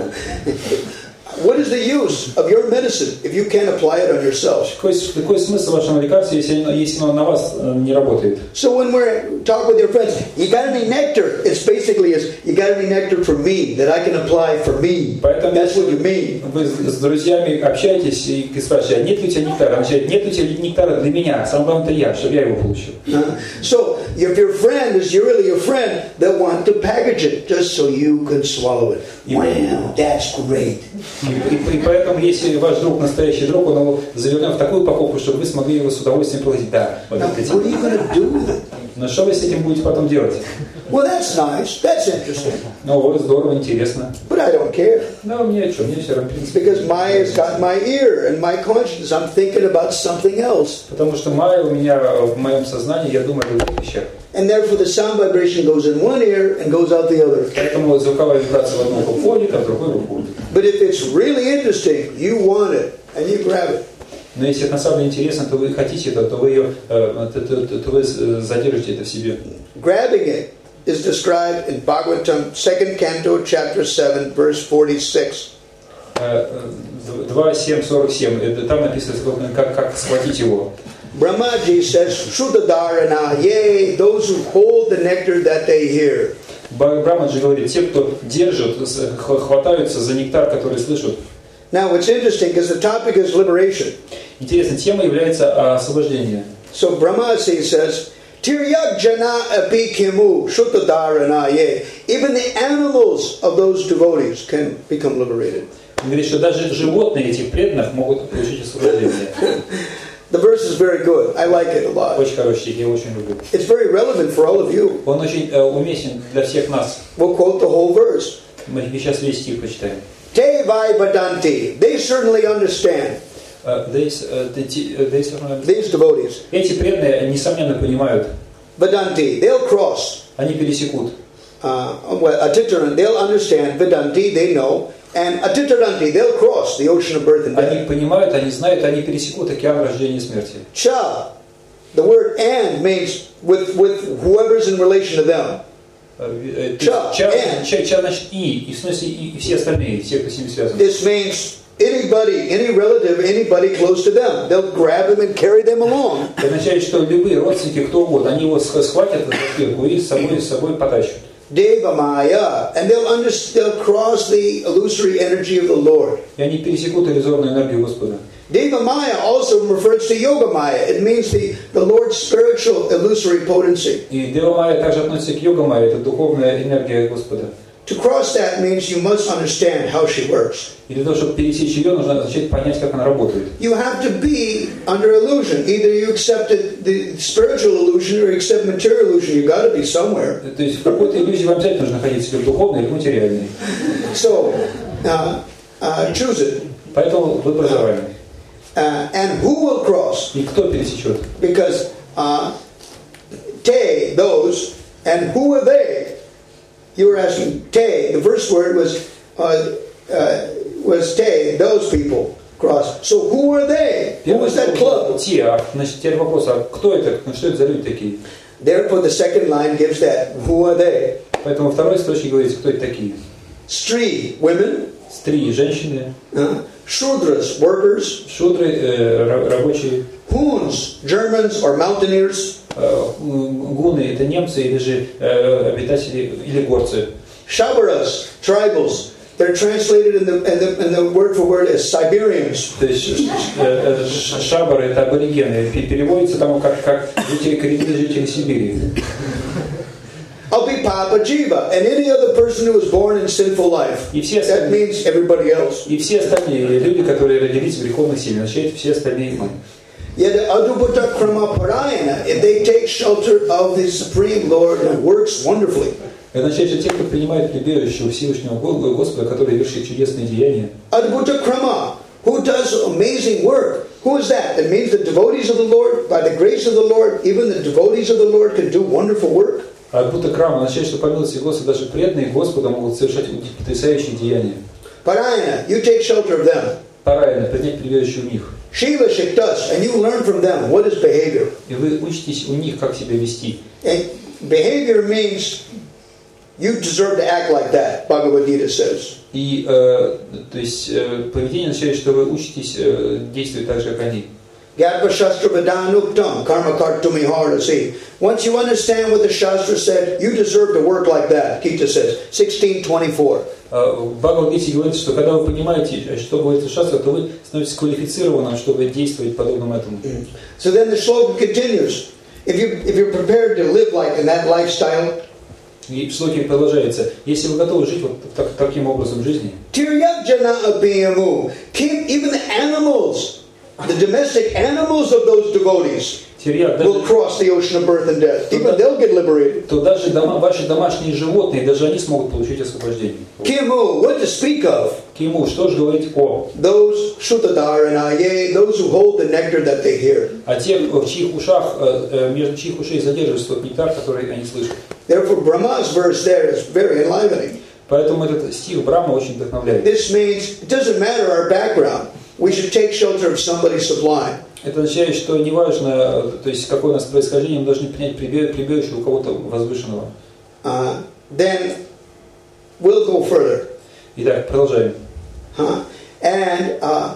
What is the use of your medicine if you can't apply it on yourself? Какой смысл вашего лекарства, если оно на вас не работает? So when we talk with your friends, you got any nectar? It's basically you got any nectar for me that I can apply for me. Поэтому that's what you mean. Вы с друзьями общаетесь и спрашиваете, нет ли у тебя нектара? Он отвечает, нет ли у тебя нектара для меня? Самое главное, это я, чтобы я его получил. So if your friend is really your friend, they'll want to package it just so you can swallow it. Wow, that's great. И поэтому, если ваш друг настоящий друг, он его завернет в такую упаковку, чтобы вы смогли его с удовольствием положить. Да, вот это. What are you going to do with it? Но что вы с этим будете потом делать? Well, that's nice. That's interesting. Ну, вот здорово, интересно. But I don't care. No, мне что, мне все равно. Because Maya has got my ear and my conscience. I'm thinking about something else. Потому что Майя у меня в моем сознании, я думаю о других вещах. And therefore the sound vibration goes in one ear and goes out the other. Поэтому звуковая вибрация в одном уходит, а в другой уходит. But if it's really interesting, you want it and you grab it. Но если это на самом деле интересно, то вы хотите это, то вы задержите это в себе. Grabbing it is described in Bhagavatam 2nd canto chapter 7 verse 46. 2.7.47. Там написано, как схватить его. Brahmaji says, Shrutadarana, yea, those who hold the nectar that they hear. Брахмаджи говорит, те, кто держат, хватаются за нектар, который слышат. Now, what's interesting is the topic is liberation. Интересно, тема является освобождение. So Brahmaji says, Tiryak jana api kimu shrutadarana, yea. Even the animals of those devotees can become liberated. Он говорит, что даже животные этих преданных могут получить освобождение. The verse is very good. I like it a lot. Очень хороший стих, я очень люблю. It's very relevant for all of you. Он очень уместен для всех нас. We'll quote the whole verse. Мы сейчас весь стих почитаем. Te vai badanti. They certainly understand. These devotees. Эти преданные, несомненно, понимают. Vedanti, they'll cross. Они пересекут. Atitaran, they'll understand. Vedanti, they know. And Atitaranti, they'll cross the ocean of birth and death. Они понимают, они знают, они пересекут океан рождения и смерти. Cha, the word and means with whoever's in relation to them. Cha значит и в смысле и все остальные, все, кто с ними связаны. This means anybody, any relative, anybody close to them. They'll grab them and carry them along. Это означает, что любые родственники, кто угодно, они его схватят за шкирку и с собой потащат. Deva Maya, and they'll cross the illusory energy of the Lord. И они пересекут иллюзорную энергию Господа. Deva Maya also refers to Yoga Maya. It means the Lord's spiritual illusory potency. И Дева Майя также относится к Йога Майя, это духовная энергия Господа. To cross that means you must understand how she works. И для того, чтобы пересечь ее, нужно начать понять, как она работает. You have to be under illusion. Either you accept the spiritual illusion or you accept material illusion. You got to be somewhere. То есть в какой-то иллюзии вам обязательно нужно находиться, или в духовной, или в материальной. So, choose it. Поэтому выбор за вами. And who will cross? И кто пересечет? Because te, those, and who are they? You were asking te. The first word was te, those people cross. So who are they? Who was that club? Те. Значит, теперь вопрос, а кто это? Что это за люди такие? Therefore, the second line gives that. Who are they? Поэтому второй строчке говорится, кто это такие. Stri, women. Стри, женщины. Shudras, workers. Шудры, рабочие. Huns, Germans or mountaineers. Гуны, это немцы или же обитатели или горцы. Shabaras, tribals. They're translated in the word for word as Siberians. То есть шабары это аборигены, переводится там как коренные жители Сибири. Abhipapa Jiva, and any other person who was born in sinful life. That means everybody else. И все остальные люди, которые родились в греховной семье, означает все остальные мы. Yet Adubhuta Krama Parayana, if they take shelter of the Supreme Lord, it works wonderfully. Это означает, что те, кто принимает прибежище у Всевышнего Господа, который вершит чудесные деяния. Adubhuta Krama, who does amazing work. Who is that? It means the devotees of the Lord, by the grace of the Lord, even the devotees of the Lord can do wonderful work. Адбута Крама означает, что по милости Господа даже преданные Господа могут совершать потрясающие деяния. Parayana, you take shelter of them. Параяна, принять прибежище у них. Shiva Shiktas, and you learn from them what is behavior. И вы учитесь у них, как себя вести. And behavior means you deserve to act like that, Bhagavad Gita says. И то есть поведение означает, что вы учитесь действовать так же, как они. Gyatva Shastra Vidanuktam, Karma Kartumi Harasi. Once you understand what the Shastra said, you deserve to work like that, Gita says, 16:24. В Бхагавад-гите говорится, что когда вы понимаете, что говорит Шастра, то вы становитесь квалифицированным, чтобы действовать подобным этому. So then the sloka continues. If you're prepared to live like in that lifestyle, и в шлоке продолжается, если вы готовы жить вот таким образом жизни, even the animals, the domestic animals of those devotees will cross the ocean of birth and death. Even they'll get liberated. То даже ваши домашние животные, даже они смогут получить освобождение. Kimu, what to speak of? Киму, что же говорить о? Those Shuddhadaranaye, those who hold the nectar that they hear. А те, в чьих ушах, между чьих ушей задерживается тот нектар, который они слышат. Therefore, Brahma's verse there is very enlivening. Поэтому этот стих Брахма очень вдохновляет. This means it doesn't matter our background. We should take shelter of somebody sublime. Это означает, что неважно, то есть какое у нас происхождение, мы должны принять прибежище у кого-то возвышенного. Then we'll go further. Итак, продолжаем. And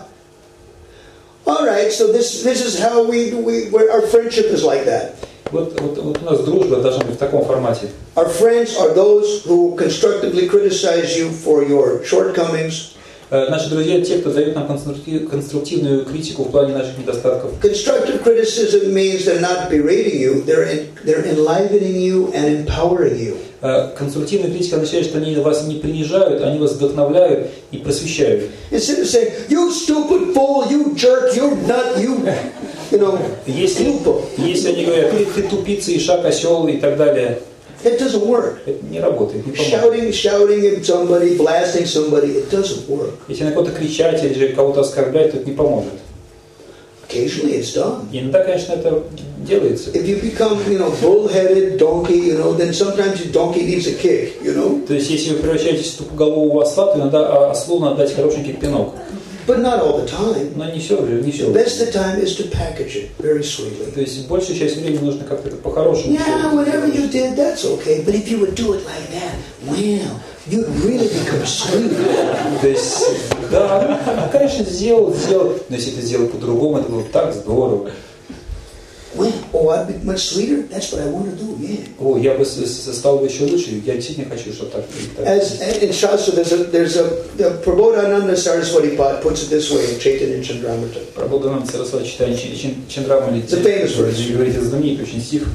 all right, so this is how our friendship is like that. Вот у нас дружба должна быть в таком формате. Our friends are those who constructively criticize you for your shortcomings. Наши друзья те, кто дают нам конструктивную критику в плане наших недостатков. Constructive criticism means they're not berating you; they're enlivening you and empowering you. Конструктивная критика означает, что они вас не принижают, они вас вдохновляют и просвещают. Instead of saying, you stupid fool, you jerk, you nut, you know, Если они говорят, ты тупица, ишак, осел и так далее, it doesn't work. это не работает, не помогает. Shouting at somebody, blasting somebody, it doesn't work. Если на кого-то кричать или же кого-то оскорблять, то это не поможет. Occasionally it's done. Иногда, конечно, это делается. If you become, bull-headed donkey, then sometimes your donkey needs a kick, То есть, если вы превращаетесь в тупоголового осла, то иногда ослу надо дать хорошенький пинок. But not all the time. Но не все же, не все. Best the time is to package it very sweetly. То есть, большую часть времени нужно как-то это по-хорошему. Yeah, whatever you did, that's okay. But if you would do it like that, well, you'd really become sweet. То есть, да, конечно, сделал, но если ты сделал по-другому, это было так здорово. Well, I'd be much sweeter. That's what I want to do. Yeah. О, я бы стал бы еще лучше. Я действительно хочу, чтобы так. As in Shastra, there's a Prabodhananda Saraswati Pad puts it this way in Chaitanya Chandramrita. Prabodhananda Saraswati читание Чандрамрити. It's a famous verse. Говорите, знаменитый очень стих.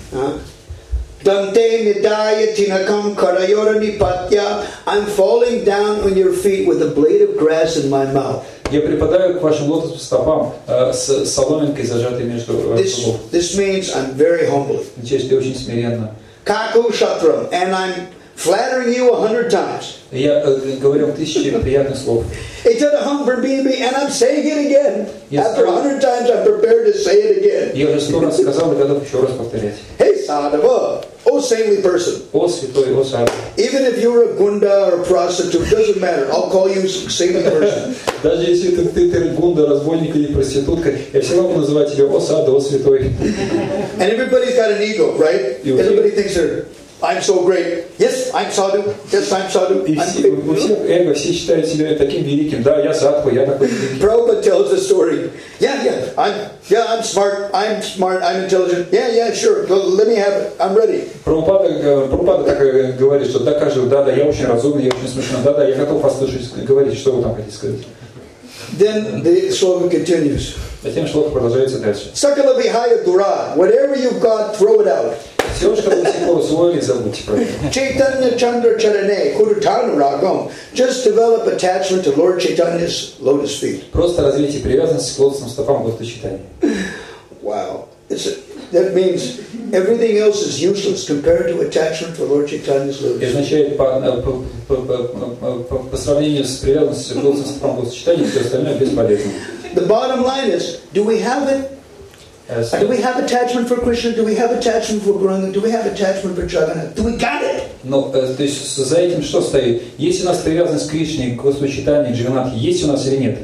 Dante nidaya tinakam karayora nipatya. I'm falling down on your feet with a blade of grass in my mouth. Я припадаю к вашим лотосным стопам с соломинкой, зажатой между зубов. This means I'm very humble. Значит, ты очень смиренно. Kaku shatram, and I'm flattering you 100 times. Я говорю 1000 приятных слов. Itada for me, and I'm saying it again. After 100 times, I'm prepared to say it again. Я уже 100 раз сказал, и готов еще раз повторять. Hey, Sadhava, oh saintly person. О святой, о садху. Even if you're a gunda or a prostitute, doesn't matter. I'll call you saintly person. Даже если ты гунда, разбойник или проститутка, я все равно буду называть тебя о саду, о святой. And everybody's got an ego, right? Everybody thinks I'm so great. Yes, I'm sadhu. Yes, I'm sadhu. И у всех эго, все считают себя таким великим. Да, я садху, я такой великий. Prabhupada tells the story. I'm smart. I'm intelligent. Yeah, sure. Let me have it. I'm ready. Прабхупада так говорит, что докажу, да, я очень разумный, я очень смешной, да, я готов послушать, говорить, что вы там хотите сказать. Then the slogan continues. Затем шлока продолжается дальше. Sakala vihaya dura. Whatever you've got, throw it out. Все, что вы до сих пор усвоили, забудьте про это. Chaitanya Chandra Charane Kurutana Ragam. Just develop attachment to Lord Chaitanya's lotus feet. Просто развейте привязанность к лотосным стопам Господа Чайтаньи. Wow. That means everything else is useless compared to attachment to Lord Chaitanya's lotus feet. Это означает, по сравнению с привязанностью к лотосным стопам Господа Чайтаньи, все остальное бесполезно. The bottom line is, do we have it? Do we have attachment for Krishna? Do we have attachment for Gauranga? Do we have attachment for Jagannath? Do we got it? Но, то есть, за этим что стоит? Есть у нас привязанность к Кришне, к Господу Чайтаньи, к Джаганнатхе, есть у нас или нет?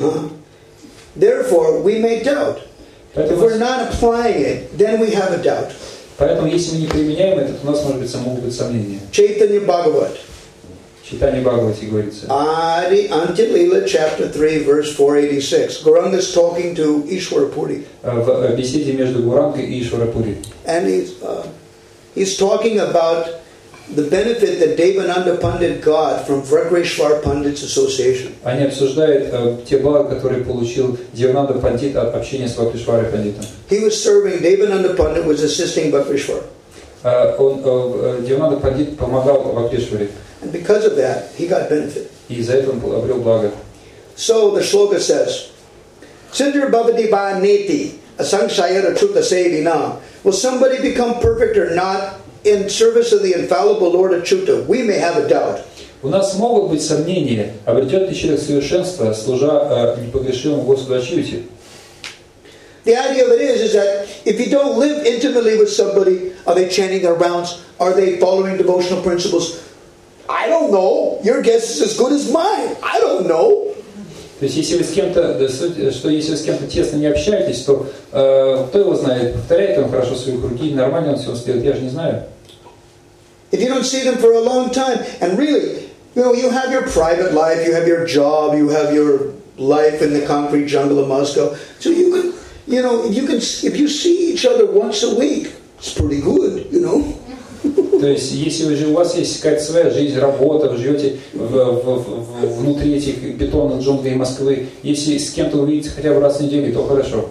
Therefore, we may doubt. If we're not applying it, then we have a doubt. Поэтому, если мы не применяем это, то у нас, может быть, могут быть сомнения. Chaitanya Bhagavat. Читание Бхагавати говорится. Adi Antya-lila, chapter 3, verse 486. Gauranga is talking to Ishwara Puri. В беседе между Гурангой и Ишварапури. And he's talking about the benefit that Devananda Pandit got from Vragreshwar Pandits Association. Они обсуждают те блага, которые получил Девананда Пандит от общения с Вакришварой Пандитом. He was serving, Devananda Pandit was assisting Vakrishwar. Девананда Пандит помогал Вакришваре. And because of that, he got benefit. И из-за этого он обрел благо. So the shloka says, Sindhir bhavati va neti, asankshayara trutta sevina. Will somebody become perfect or not in service of the infallible Lord Achyuta? We may have a doubt. У нас могут быть сомнения, обретет ли человек совершенство, служа непогрешимому Господу Ачьюте. The idea of it is that if you don't live intimately with somebody, are they chanting their rounds? Are they following devotional principles? I don't know. Your guess is as good as mine. I don't know. То есть, если вы с кем-то, если вы с кем-то тесно не общаетесь, то кто его знает, повторяет он хорошо свои круги, нормально он все успеет, я же не знаю. If you don't see them for a long time, and really, you have your private life, you have your job, you have your life in the concrete jungle of Moscow, so you can, if you see each other once a week, it's pretty good, То есть, если у вас есть какая-то своя жизнь, работа, вы живете внутри этих бетонных джунглей Москвы, если с кем-то увидите хотя бы раз в неделю, то хорошо.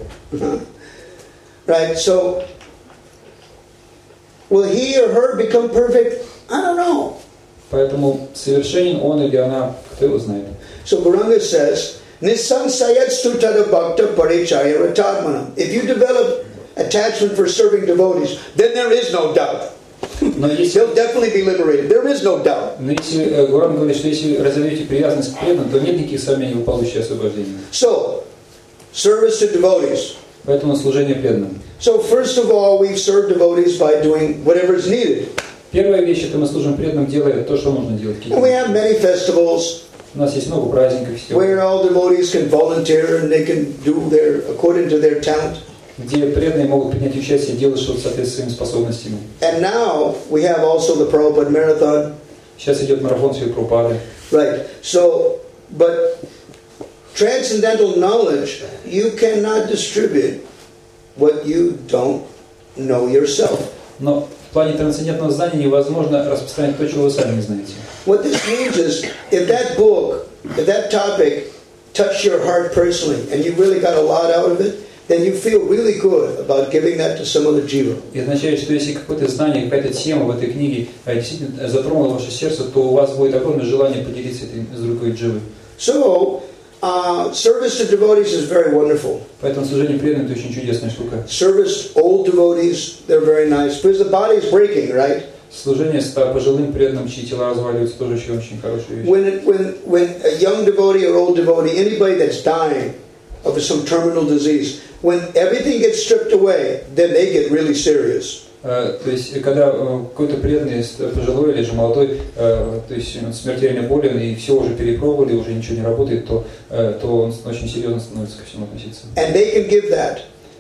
Right, so will he or her become perfect? I don't know. Поэтому совершенен он или она, кто его знает. So Gauranga says, Nisansayat stutada bhakta parichaya ratadmanam. If you develop attachment for serving devotees, then there is no doubt. They'll definitely be liberated. There is no doubt. Но если Гуран говорит, что если разовьете привязанность к преданным, то нет никаких сомнений, вы получите освобождение. So, service to devotees. Поэтому служение преданным. So first of all, we serve devotees by doing whatever is needed. Первая вещь, это мы служим преданным, делая то, что нужно делать. And we have many festivals У нас есть много праздников, where all devotees can volunteer and they can do their according to their talent. где преданные могут принять участие и делать что-то в соответствии с своими способностями. And now we have also the Prabhupada Marathon. Сейчас идет марафон Шрила Прабхупады. Right. So, but transcendental knowledge, you cannot distribute what you don't know yourself. Но в плане трансцендентного знания невозможно распространять то, чего вы сами не знаете. What this means is, if that book, if that topic touched your heart personally, and you really got a lot out of it, then you feel really good about giving that to some other jiva. И означает, что если какое-то знание, какая-то тема в этой книге действительно затронула ваше сердце, то у вас будет огромное желание поделиться этим с другой дживой. So, service to devotees is very wonderful. Поэтому служение преданным это очень чудесная штука. Service old devotees, they're very nice because the body is breaking, right? Служение пожилым преданным, чьи тела разваливаются, тоже очень хорошая вещь. When a young devotee or old devotee, anybody that's dying of some terminal disease, when everything gets stripped away, then they get really serious. То есть, когда какой-то преданный, пожилой или же молодой, то есть смертельно болен и все уже перепробовали, уже ничего не работает, то он очень серьезно становится ко всему относиться. And they can give that.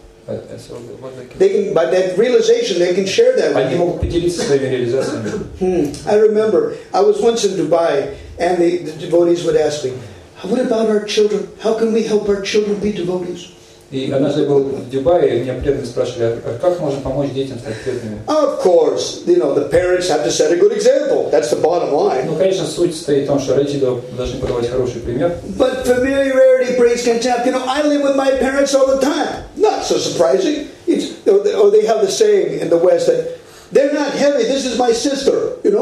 They can, by that realization, they can share that with Они могут поделиться своими реализациями. I remember, I was once in Dubai, and the devotees would ask me, what about our children? How can we help our children be devotees? И однажды я был в Дубае, и меня преданные спрашивали, а как можно помочь детям стать преданными? Of course, the parents have to set a good example. That's the bottom line. Ну, конечно, суть стоит в том, что родители должны подавать хороший пример. But familiarity breeds contempt. I live with my parents all the time. Not so surprising. Or they have the saying in the West that they're not heavy. This is my sister. It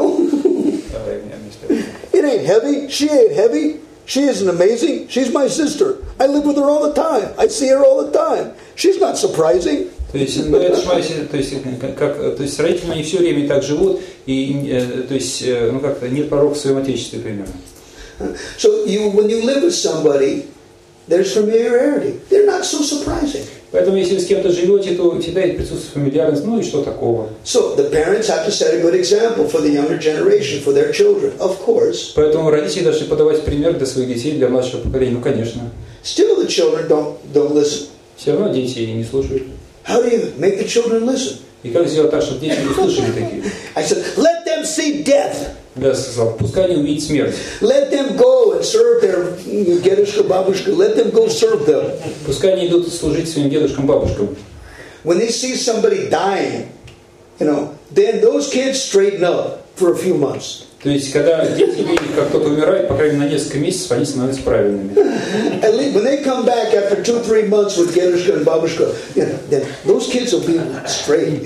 ain't heavy. She ain't heavy. She isn't amazing. She's my sister. I live with her all the time. I see her all the time. She's not surprising. То есть, ну, это то есть родители они все время так живут, и то есть, ну как-то нет пророка в своем отечестве примерно. So when you live with somebody, there's familiarity. They're not so surprising. Поэтому, если вы с кем-то живете, то всегда присутствует фамильярность, ну и что такого. So the parents have to set a good example for the younger generation, for their children, of course. Поэтому родители должны подавать пример для своих детей, для младшего поколения, ну конечно. Still, the children don't listen. Все равно дети не слушают. How do you make the children listen? И как сделать так, чтобы дети не слышали такие? I said, let them see death. Я сказал, пускай они увидят смерть. Let them go and serve their dedushka, babushka. Let them go serve them. Пускай они идут служить своим дедушкам, бабушкам. When they see somebody dying, then those kids straighten up for a few months. То есть, когда дети видят, как кто-то умирает, по крайней мере, на несколько месяцев, они становятся правильными. At least when they come back after 2-3 months with dedushka and babushka, then those kids will be straight.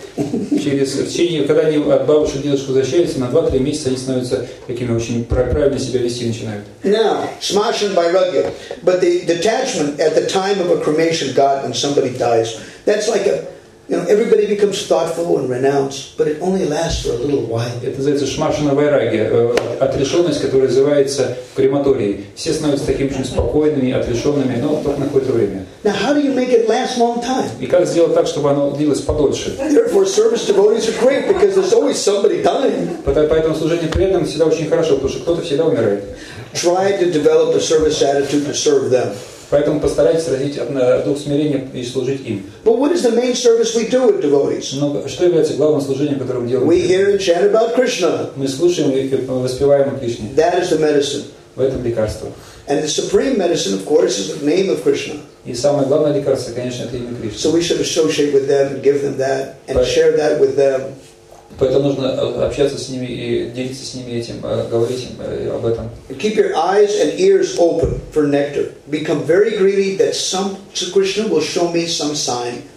В течение, когда они от бабушек и дедушек возвращаются, на 2-3 месяца они становятся такими очень правильно себя вести начинают. Now, smashan vairagya, but the detachment at the time of a cremation god when somebody dies, that's like everybody becomes thoughtful and renounced, but it only lasts for a little while. Это называется шмашана вайраги, отрешенность, которая называется в крематории. Все становятся такими очень спокойными, отрешенными, но только на какое-то время. Now, how do you make it last long time? И как сделать так, чтобы оно длилось подольше? Therefore, service devotees are great because there's always somebody dying. Поэтому служение преданным всегда очень хорошо, потому что кто-то всегда умирает. Try to develop a service attitude to serve them. Поэтому постарайтесь развить дух смирения и служить им. But what is the main service we do with devotees? Но что является главным служением, которое мы делаем? We hear and chant about Krishna. Мы слушаем и воспеваем о Кришне. That is the medicine. В этом лекарство. And the supreme medicine, of course, is the name of Krishna. И самое главное лекарство, конечно, это имя Кришны. So we should associate with them and give them that and share that with them. Поэтому нужно общаться с ними и делиться с ними этим, говорить им об этом. Keep your eyes and ears open for nectar. Become very greedy that some Krishna will show me some sign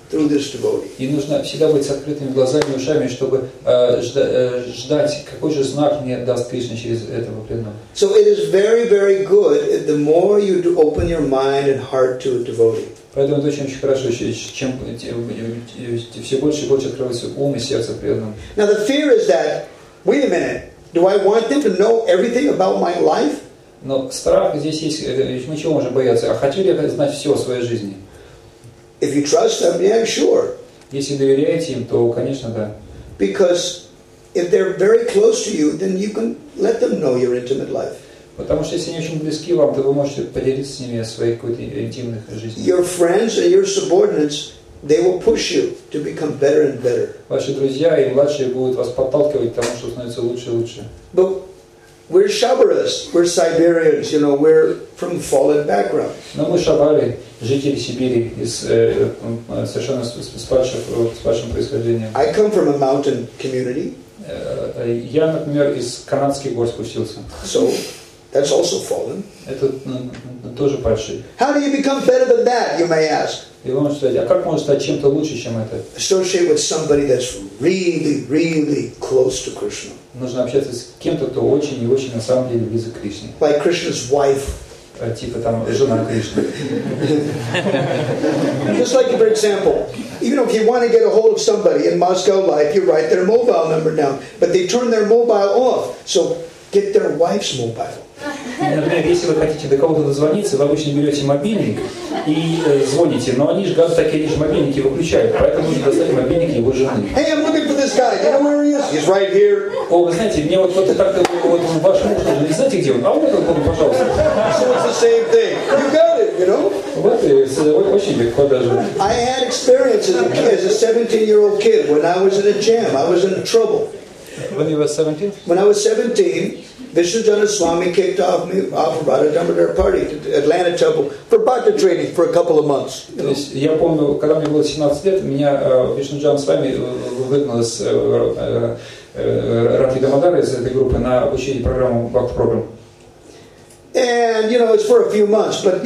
through this devotee. И нужно всегда быть с открытыми глазами и ушами, чтобы ждать, какой же знак мне даст Кришна через этого преданного. So it is very, very good the more you open your mind and heart to a devotee. Поэтому это очень хорошо, чем все больше и больше открывается ум и сердце преданным. Now the fear is that, wait a minute, do I want them to know everything about my life? Но страх здесь есть, мы чего можем бояться? А хочу ли я знать все о своей жизни? If you trust them, yeah, sure. Если доверяете им, то, конечно, да. Because if they're very close to you, then you can let them know your intimate life. Потому что если они очень близки вам, то вы можете поделиться с ними о своей какой-то интимной жизни. Your friends and your subordinates, they will push you to become better and better. Ваши друзья и младшие будут вас подталкивать к тому, что становится лучше и лучше. But we're Shabaras, we're Siberians, we're from fallen background. Но мы шабары, жители Сибири, из совершенно с падшим происхождением. I come from a mountain community. Я, например, из канадских гор спустился. So that's also fallen. Это тоже падший. How do you become better than that, you may ask? И вы можете сказать, а как можно стать чем-то лучше, чем это? Associate with somebody that's really, really close to Krishna. Нужно общаться с кем-то, кто очень и очень на самом деле близок к Кришне. Like Krishna's wife. Типа там жена Кришны. Just like, for example, if you want to get a hold of somebody in Moscow Life, you write their mobile number down, but they turn their mobile off. So get their wife's mobile. Например, если вы хотите до кого-то дозвониться, вы обычно берете мобильник и звоните, но они же гадят такие, они же мобильники выключают, поэтому нужно достать мобильник его жены. Hey, I'm looking for this guy. You know where he is? He's right here. О, вы знаете, мне вот как-то вот ваш муж, не знаете где он? А вот он, пожалуйста. So it's the same thing. You got it, Вот и очень легко даже. I had experience as a 17-year-old kid when I was in a jam. I was in trouble. When you were 17? When I was 17, Vishnujana Swami kicked me off of Radha Damodar party to Atlanta Temple for bhakti training for a couple of months. То есть я помню, когда мне было 17 лет, меня Вишнуджан Свами выгнал из Радхи Дамодара, из этой группы, на обучение программу Bhakti Program. And, it's for a few months, but,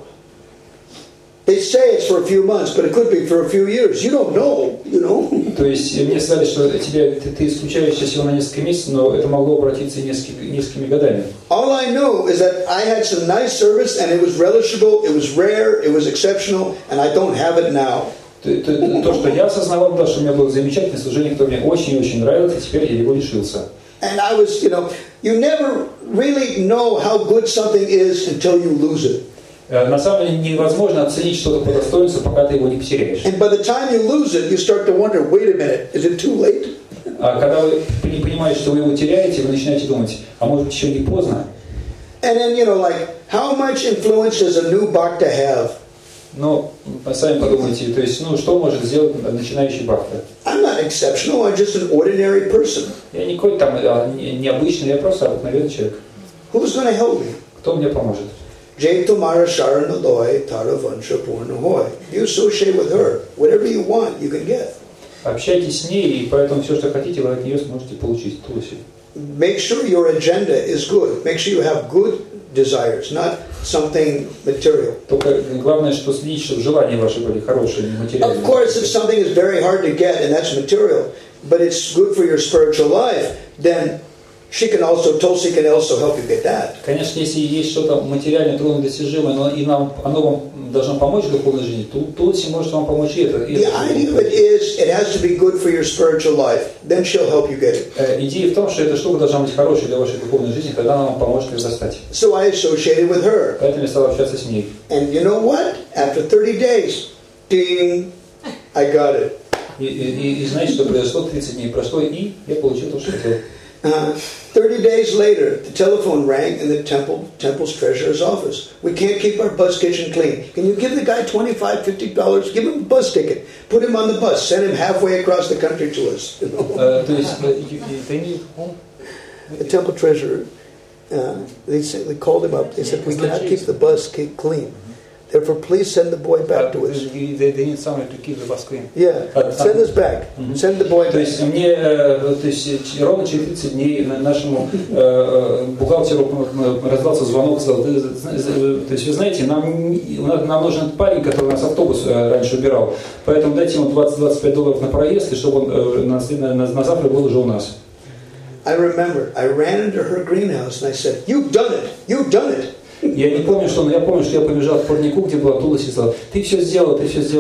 they say it's for a few months, but it could be for a few years. You don't know, То есть мне сказали, что ты исключаешься всего на несколько месяцев, но это могло обратиться и несколькими годами. All I know is that I had some nice service, and it was relishable, it was rare, it was exceptional, and I don't have it now. То, что я осознавал, да, что у меня было замечательное служение, которое мне очень-очень нравилось, и теперь я его лишился. And I was, you never really know how good something is until you lose it. На самом деле невозможно оценить что-то по достоинству, пока ты его не потеряешь. And by the time you lose it, you start to wonder, wait a minute, is it too late? А когда вы не понимаете, что вы его теряете, вы начинаете думать, а может быть еще не поздно? And then, how much influence does a new bhakta have? Ну, сами подумайте, то есть, что может сделать начинающий бхакта? I'm not exceptional, I'm just an ordinary person. Я не какой-то там необычный, я просто обыкновенный человек. Who's going to help me? Кто мне поможет? Jai Tumara Sharanaloy Taravansha Purnahoy. You associate with her. Whatever you want, you can get. Общайтесь с ней, и поэтому все, что хотите, вы от нее сможете получить. Туласи. Make sure your agenda is good. Make sure you have good desires, not something material. Только главное, что следить, чтобы желания ваши были хорошие, не материальные. Of course, if something is very hard to get, and that's material, but it's good for your spiritual life, then Tulsi can also help you get that. Конечно, если есть что-то материальное, труднодостижимое, но и оно вам должно помочь в духовной жизни, Тулси может вам помочь и это. The idea of it is, it has to be good for your spiritual life. Then she'll help you get it. Идея в том, что эта штука должна быть хорошей для вашей духовной жизни, тогда она вам поможет ее достать. So I associated with her. Поэтому я стал общаться с ней. And you know what? After 30 days, ding, I got it. И знаете, что произошло? 30 дней прошло, и я получил то, что хотел. 30 days later, the telephone rang in the temple's treasurer's office. We can't keep our bus kitchen clean. Can you give the guy $25, $50? Give him a bus ticket. Put him on the bus. Send him halfway across the country to us. То есть, the temple treasurer, they called him up. They said, we cannot keep the bus clean. Therefore, please send the boy back to us. They need someone to keep the bus clean. Yeah, send us back. Send the boy back. То есть мне, то есть ровно через 30 дней нашему бухгалтеру раздался звонок, сказал, то есть вы знаете, нам нужен парень, который у нас автобус раньше убирал, поэтому дайте ему $20-25 на проезд, и чтобы он на завтра был уже у нас. I remember, I ran into her greenhouse and I said, "You've done it, you've done it." Я не помню, что, но я помню, что я побежал к парнику, где была Туласи, и сказал, ты все сделала.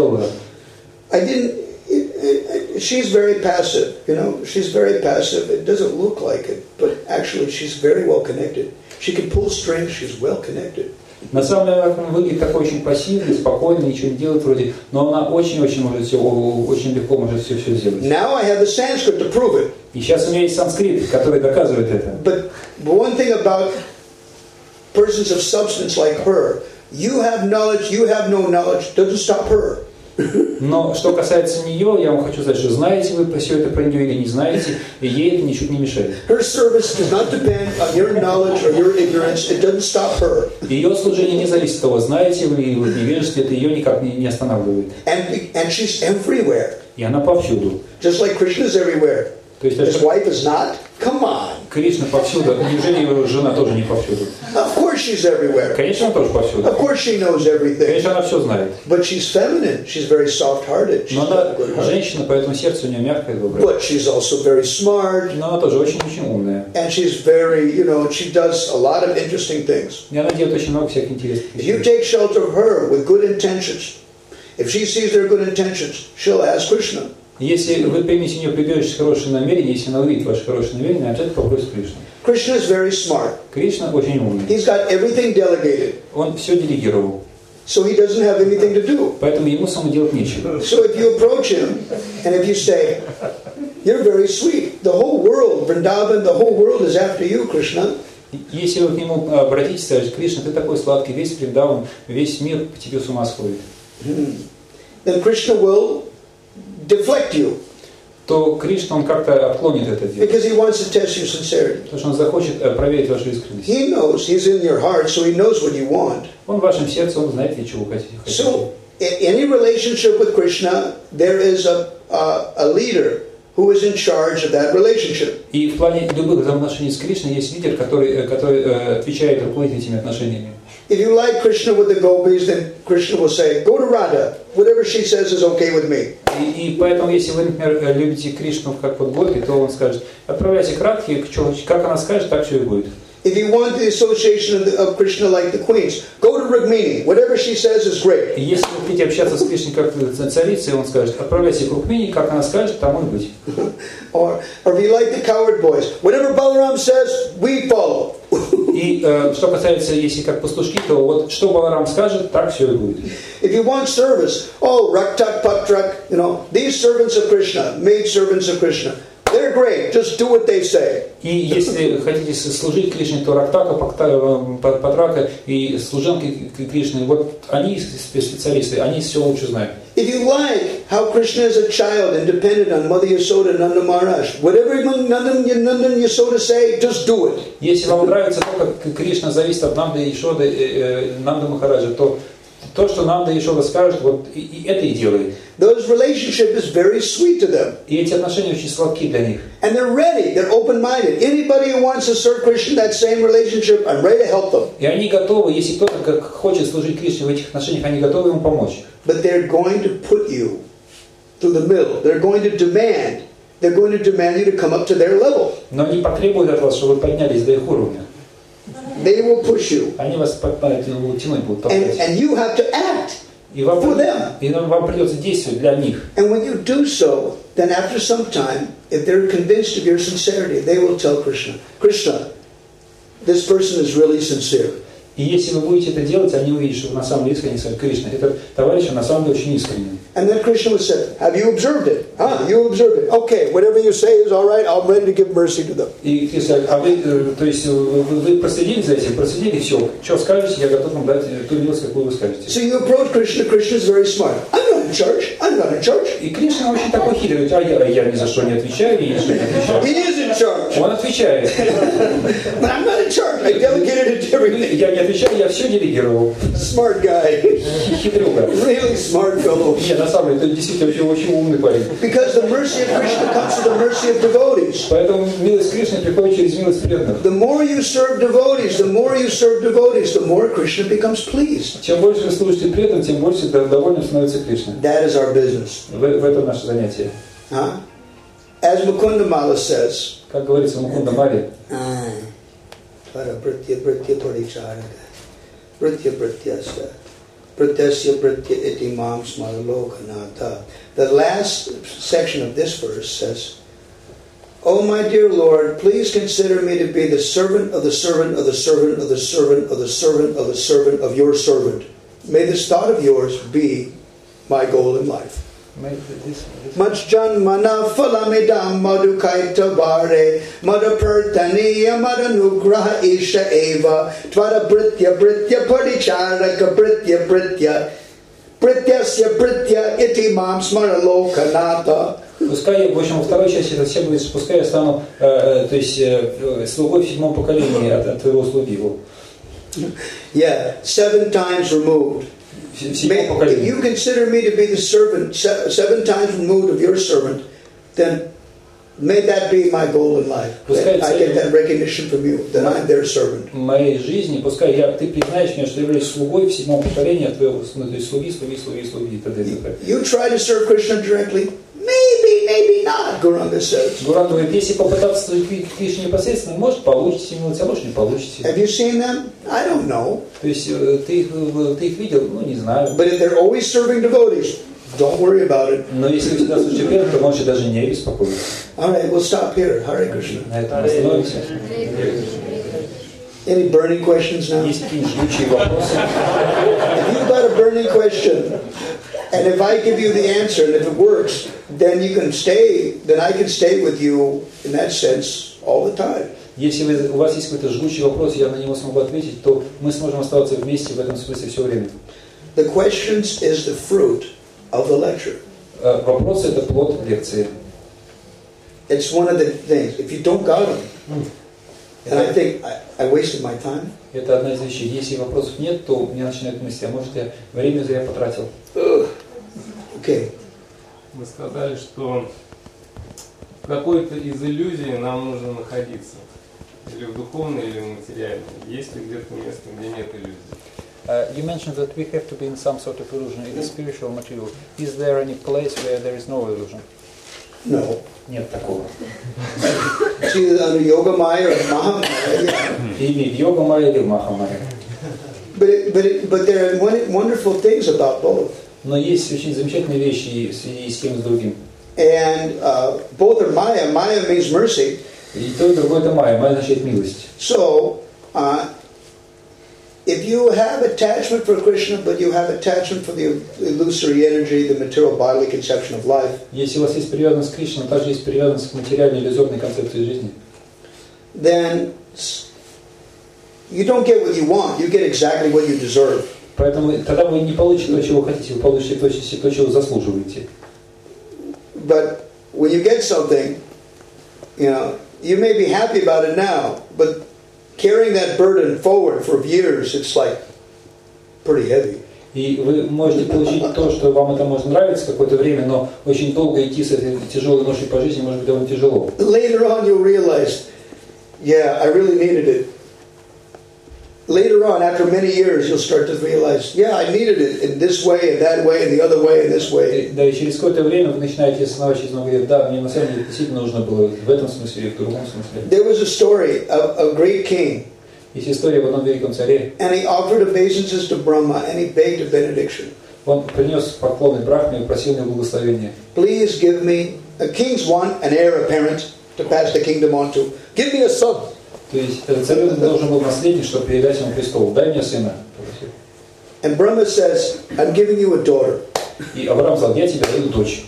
I didn't. She's very passive, you know. She's very passive. It doesn't look like it, but actually, she's very well connected. She can pull strings. She's well connected. На самом деле, он выглядит такой очень пассивный, спокойный, ничего не делает вроде, но она очень-очень может все, очень легко может все сделать. Now I have the Sanskrit to prove it. И сейчас у меня есть санскрит, который доказывает это. But one thing about persons of substance like her, you have knowledge, you have no knowledge, doesn't stop her. Но что касается нее, я вам хочу сказать, что знаете вы все это про нее или не знаете, и ей это ничуть не мешает. Her service does not depend on your knowledge or your ignorance. It doesn't stop her. Ее служение не зависит от того, знаете вы или вы невежестве, это ее никак не останавливает. And she's everywhere. И она повсюду. Just like Krishna is everywhere. То есть his wife is not? Come on. Кришна повсюду. Неужели его жена тоже не повсюду? Of course she's everywhere. Конечно, она тоже повсюду. Of course she knows everything. Конечно, она все знает. But she's feminine. She's very soft-hearted. Но она женщина, поэтому сердце у нее мягкое и доброе. But she's also very smart. Но она тоже очень-очень умная. And she's very, you know, she does a lot of interesting things. И она делает очень много всяких интересных вещей. If you take shelter of her with good intentions, if she sees their good intentions, she'll ask Krishna. Если вы примете у нее прибежище хорошее намерение, если она увидит ваши хорошие намерения, обязательно попросит Кришну. Krishna is very smart. Кришна очень умный. He's got everything delegated. Он все делегировал. So he doesn't have anything to do. Поэтому ему самому делать нечего. So if you approach him and if you say, "You're very sweet. The whole world, Vrindavan, the whole world is after you, Krishna." Если вы к нему обратитесь и скажете, Кришна, ты такой сладкий, весь Вриндаван, весь мир по тебе с ума сходит. Then Krishna will deflect you. То Кришна, он как-то отклонит это дело. Because he wants to test your sincerity. Потому что он захочет проверить вашу искренность. He knows, he's in your heart, so he knows what you want. Он в вашем сердце, он знает, чего вы хотите. So, in any relationship with Krishna, there is a leader who is in charge of that relationship. И в плане любых взаимоотношений с Кришной есть лидер, который отвечает, руководит этими отношениями. If you like Krishna with the gopis, then Krishna will say, "Go to Radha. Whatever she says is okay with me." И поэтому, если вы, например, любите Кришну как вот гопи, то он скажет, отправляйте к Радхе, как она скажет, так все и будет. If you want the association of Krishna like the queens, go to Rukmini. Whatever she says is great. И если вы хотите общаться с Кришной как царицей, он скажет, отправляйте к Рукмини, как она скажет, тому и быть. Or if you like the coward boys, whatever Balaram says, we follow. И что касается, если как пастушки, то вот что Баларам скажет, так все и будет. If you want service, Raktak, Patrak, you know, these servants of Krishna, maid servants of Krishna, they're great. Just do what they say. И если хотите служить Кришне, то Рактака, Патрака и служанки Кришны, вот они специалисты, они все лучше знают. If you like how Krishna is a child and dependent on Mother Yasoda and Nanda Maharaj, whatever Nanda Yasoda say, just do it. Если вам нравится то, как Кришна зависит от Нанды Яшоды, Нанда Махараджа, то то, что Нанда Яшода скажет, вот и это и делает. Those relationship is very sweet to them. И эти отношения очень сладкие для них. And they're ready. They're open-minded. Anybody who wants to serve Krishna in that same relationship, I'm ready to help them. И они готовы, если кто-то хочет служить Кришне в этих отношениях, они готовы ему помочь. But they're going to put you through the middle. They're going to demand you to come up to their level. Но они потребуют от вас, чтобы вы поднялись до их уровня. They will push you. Они вас тянуть будут, толкать. And you have to act for them. И вам придется действовать для них. And when you do so, then after some time, if they're convinced of your sincerity, they will tell Krishna, Krishna, this person is really sincere. И если вы будете это делать, они увидят, что вы на самом деле искренне сказали, Кришна, этот товарищ на самом деле очень искренний. And then Krishna would say, have you observed it? You observed it. Okay, whatever you say is all right. I'm ready to give mercy to them. И Кришна, а вы, то есть вы проследили за этим, проследили все. Что скажете, я готов вам дать ту милость, какую вы скажете. So you approach Krishna. Krishna is very smart. I'm not in charge. I'm not in charge. И Кришна очень такой хитрый. А я ни за что не отвечаю, я ни за что не отвечаю. He is in charge. Он отвечает. But I'm not in charge. I delegated it to everything. Я не отвечаю, я все делегировал. Smart guy. Хитрюга. Really smart fellow. Нет, на самом деле, это действительно очень умный парень. Because the mercy of Krishna comes to the mercy of devotees. Поэтому милость Кришны приходит через милость преданных. The more you serve devotees, the more Krishna becomes pleased. Чем больше вы служите преданным, тем больше довольным становится Кришна. That is our business. В этом наше занятие. As Mukunda Mala says, как говорится в Мукунда Мале, the last section of this verse says, "Oh my dear Lord, please consider me to be the servant of the servant of the servant of the servant of the servant of the servant of your servant. May this thought of yours be my goal in life." Majjanmana phalamidam madhukaita vare madhapartaniya madhanugraha isha eva tvara britya paricharaka britya Приtyasya Pritya iti mam smara lokanata. Пускай, в общем, во второй части это все будет, пускай я стану, то есть, слугой в седьмом поколении от твоего слуги. Yeah, 7 times removed. If you consider me to be the servant, 7 times removed of your servant, then may that be my goal in life. I get that recognition from you, that I'm their servant. В моей жизни, пускай ты признаешь меня, что я являюсь слугой в седьмом поколении от твоего, то есть слуги и т.д. You try to serve Krishna directly, maybe not, Gauranga says. Гуран говорит, если попытаться служить Кришне непосредственно, может получится, а может не получится. Have you seen them? I don't know. То есть ты их видел? Ну, не знаю. But if they're always serving devotees, don't worry about it. Но если вы всегда служите преданным, то можете даже не беспокоиться. All right, we'll stop here. Hare Krishna. На этом остановимся. Any burning questions now? Есть какие-нибудь жгучие вопросы? If you've got a burning question, and if I give you the answer, and if it works, then you can stay. Then I can stay with you in that sense all the time. Если у вас есть какой-то жгучий вопрос, я на него смогу ответить, то мы сможем оставаться вместе в этом смысле все время. The questions is the fruit of the lecture. Вопросы это плод лекции. It's one of the things. If you don't got them, and I think I wasted my time. Это одна из вещей. Если вопросов нет, то у меня начинают мысли, а может я время зря потратил. Okay. Мы сказали, что в какой-то из иллюзий нам нужно находиться. Или в духовной, или в материальной. Есть ли где-то место, где нет иллюзий? You mentioned that we have to be in some sort of illusion, in the spiritual material. Is there any place where there is no illusion? No. Нет такого. It's either under Yoga Maya or Mahamaya. Yeah. Или в Йога Майя, или в Маха Майя. But there are wonderful things about both. Но есть очень замечательные вещи в связи с тем, с другим. And both are Maya. Maya means mercy. И то, и другое это Майя. Майя означает милость. So, if you have attachment for Krishna, but you have attachment for the illusory energy, the material bodily conception of life, если у вас есть привязанность к Кришне, также есть привязанность к материальной иллюзорной концепции жизни, then you don't get what you want. You get exactly what you deserve. Поэтому тогда вы не получите то, чего вы хотите, вы получите то, чего вы заслуживаете. But when you get something, you may be happy about it now, but carrying that burden forward for years, it's like pretty heavy. И вы можете получить то, что вам это может нравиться какое-то время, но очень долго идти с этой тяжелой ношей по жизни может быть довольно тяжело. Later on you'll realize, yeah, I really needed it. Later on, after many years, you'll start to realize, yeah, I needed it in this way, and that way, and the other way, and this way. Да, и через какое-то время вы начинаете осознавать, через много лет, да, мне на самом деле действительно нужно было в этом смысле и в другом смысле. There was a story of a great king. Есть история об одном великом царе. And he offered obeisances to Brahma, and he begged a benediction. Он принес поклоны Брахме и просил у него благословения. Please give me, kings want an heir apparent to pass the kingdom on to. Give me a son. То есть царю должен был наследник, чтобы передать ему престол. Дай мне сына. And Brahma says, I'm giving you a daughter. И Авраам сказал, я тебе даю дочь.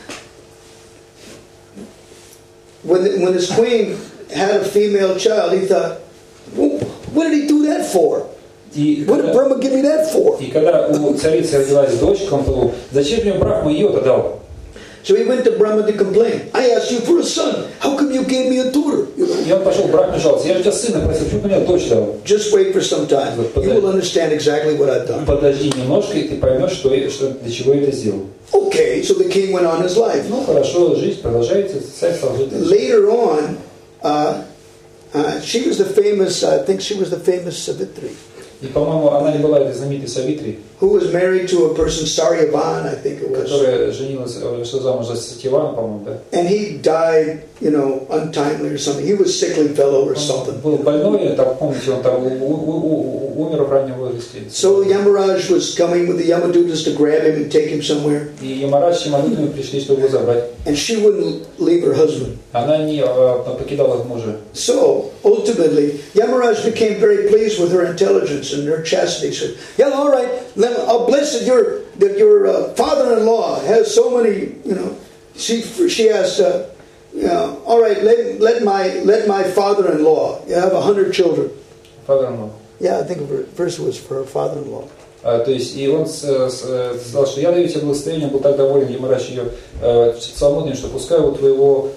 When his queen had a female child, he thought, what did he do that for? What did Brahma give me that for? И когда у царицы родилась дочь, он подумал, зачем мне Брахма ее-то дал? So he went to Brahma to complain. I asked you for a son. How come you gave me a daughter? You know? И он пошел к Брахме жаловаться. Я же тебя сына просил, почему ты мне дочь дал? Just wait for some time. You will understand exactly what I've done. Подожди немножко, и ты поймешь, что для чего я это сделал. Okay, so the king went on his life. Ну хорошо, жизнь продолжается, царь стал жить. Later on, she was the famous, I think she was the famous Savitri. И, по-моему, она не была этой знаменитой Савитри, who was married to a person, Saryavan, I think it was. которая женилась, что замуж за Сатьявана, по-моему, да? And he died, you know, untimely or something. He was a sickly fellow or something. Был больной, там, помните, он там умер в раннем возрасте. So Yamaraj was coming with the Yamadutas to grab him and take him somewhere. И Ямарадж с Ямадутами пришли, чтобы его забрать. And she wouldn't leave her husband. Она не покидала мужа. So, ultimately, Yamaraj became very pleased with her intelligence and her chastity. He said, yeah, all right, I'll bless that your father-in-law has so many, you know, she asked, you know, all right, let my father-in-law, you have 100 children. Father-in-law. Yeah, I think the verse was for her father-in-law. То есть, и он сказал, что я даю тебе благословение, он был так доволен, Ямарадж ее целомудрен, что пускай у твоего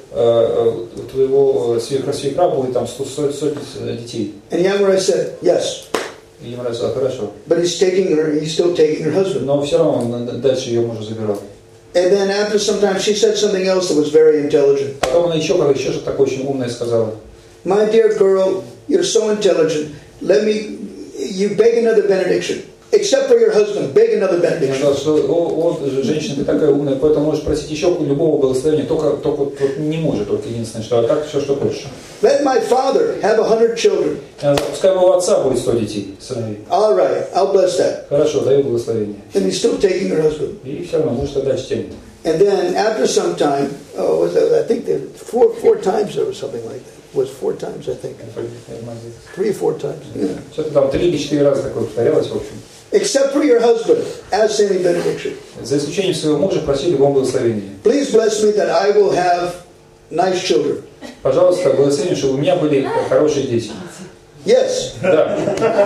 свекра будет там сотни детей. And Yamaraj said, yes. И Ямарадж сказал, хорошо. But he's still taking her husband. Но все равно он дальше ее мужа забирал. And then after some time, she said something else that was very intelligent. Потом она еще что-то такое очень умное сказала. My dear girl, you're so intelligent. You beg another benediction. Except for your husband, beg another benediction. Она сказала, что женщина, ты такая умная, поэтому можешь просить еще любого благословения, только вот не может, только единственное, что а так все, что хочешь. Let my father have 100 children. Пускай у моего отца будет 100 детей, сыновей. All right, I'll bless that. Хорошо, даю благословение. And he's still taking her husband. И все равно муж тогда тянет. And then after some time, I think there four times there was something like that. It was 4 times, I think. 3 or 4 times. Yeah. Что-то там 3 или 4 раза такое повторялось, в общем. Except for your husband, ask any benediction. За исключением своего мужа проси любого благословения. Please bless me that I will have nice children. Пожалуйста, благословение, чтобы у меня были хорошие дети. Yes. Да.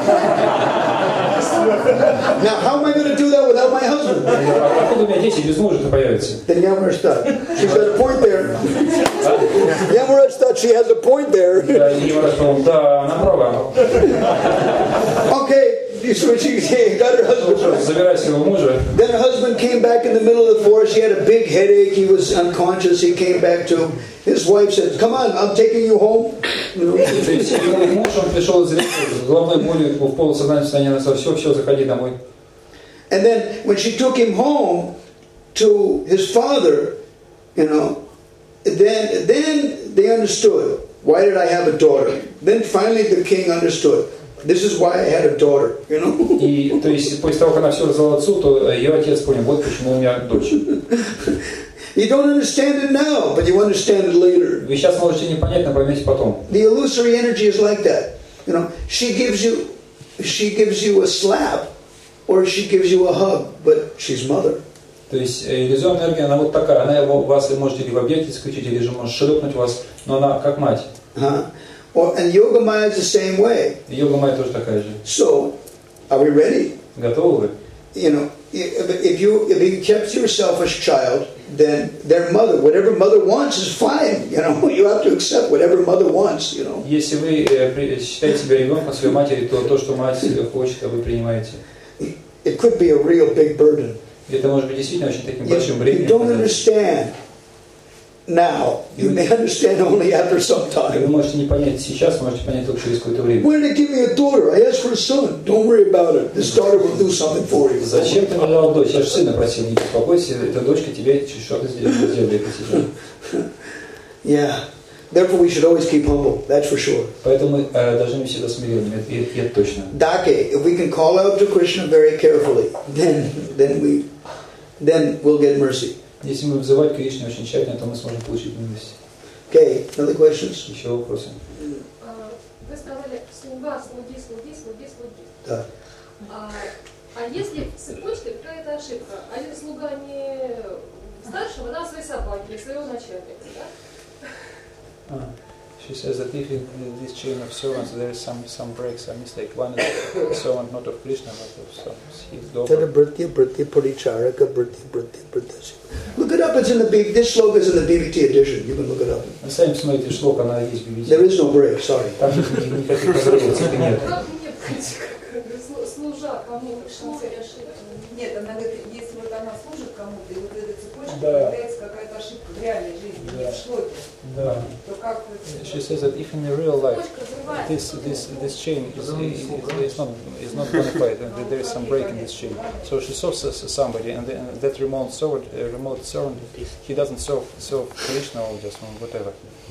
Now, how am I going to do that without my husband? Откуда у меня дети без мужа-то появятся? Then Yamaraj thought, she's got a point there. Yamaraj thought she has a point there. Да, и Ямарадж сказал, да, она права. Okay, so she got her husband. Забирай своего мужа. Then her husband came back in the middle of the forest. He had a big headache. He was unconscious. He came back to him. His wife said, come on, I'm taking you home. То есть его муж, он пришел из головной болью в полусознательном состоянии, она сказала, все, заходи домой. And then when she took him home to his father, you know, then they understood. Why did I have a daughter? Then finally the king understood. This is why I had a daughter, you know. И то есть после того, как она все рассказала отцу, то ее отец понял, вот почему у меня дочь. You don't understand it now, but you understand it later. Вы сейчас можете не понять, но поймете потом. The illusory energy is like that. You know, she gives you a slap, or she gives you a hug, but she's mother. То есть иллюзионная энергия, она вот такая, она вас можете или в объекте заключить, или же может шлепнуть вас, но она как мать. And Yoga Maya is the same way. Йога Майя тоже такая же. So, are we ready? Готовы вы? You know, if you kept yourself as a child, then their mother, whatever mother wants is fine. You know, you have to accept whatever mother wants. You know. Если вы считаете себя ребенком своей матери, то что мать хочет, вы принимаете. It could be a real big burden. Это может быть действительно очень таким большим бременем. You don't understand now. You may understand only after some time. Вы можете не понять сейчас, можете понять только через какое-то время. Why did they give me a daughter? I asked for a son. Don't worry about it. This daughter will do something for you. Зачем ты мне дал дочь? Я же сына просил, не беспокойся, эта дочка тебе что-то сделает сейчас. Yeah. Therefore, we should always keep humble. That's for sure. Поэтому мы должны быть всегда смиренными. Это точно. Dake, if we can call out to Krishna very carefully, then we'll get mercy. Если мы взывать к Кришне очень тщательно, то мы сможем получить милость. Okay, other questions? Еще вопросы? Вы сказали, слуга, слуги. Да. А если в цепочке какая-то ошибка? Один слуга не старшего, да, своей собаки, или своего начальника, да? She says that if in this chain of servants there is some break, some mistake. One is servant not of Krishna, but of some his daughter. Look it up, it's in the this sloka is in the BBT edition. You can look it up. На самом смотрите, шлока, она есть в BBT. There is no break, sorry. Там никаких разрывов цепи нет. Как мне быть, служа кому-то, Нет, она говорит, если вот она служит кому-то, и вот эта цепочка Да. появляется какая-то ошибка в реальной жизни, не в шлоке, Да. то как... She says that if in the real life цепочка разрывается. this chain is not bona fide, and there is some break in this chain. So she serves somebody, and that remote servant, he doesn't serve Krishna or just whatever.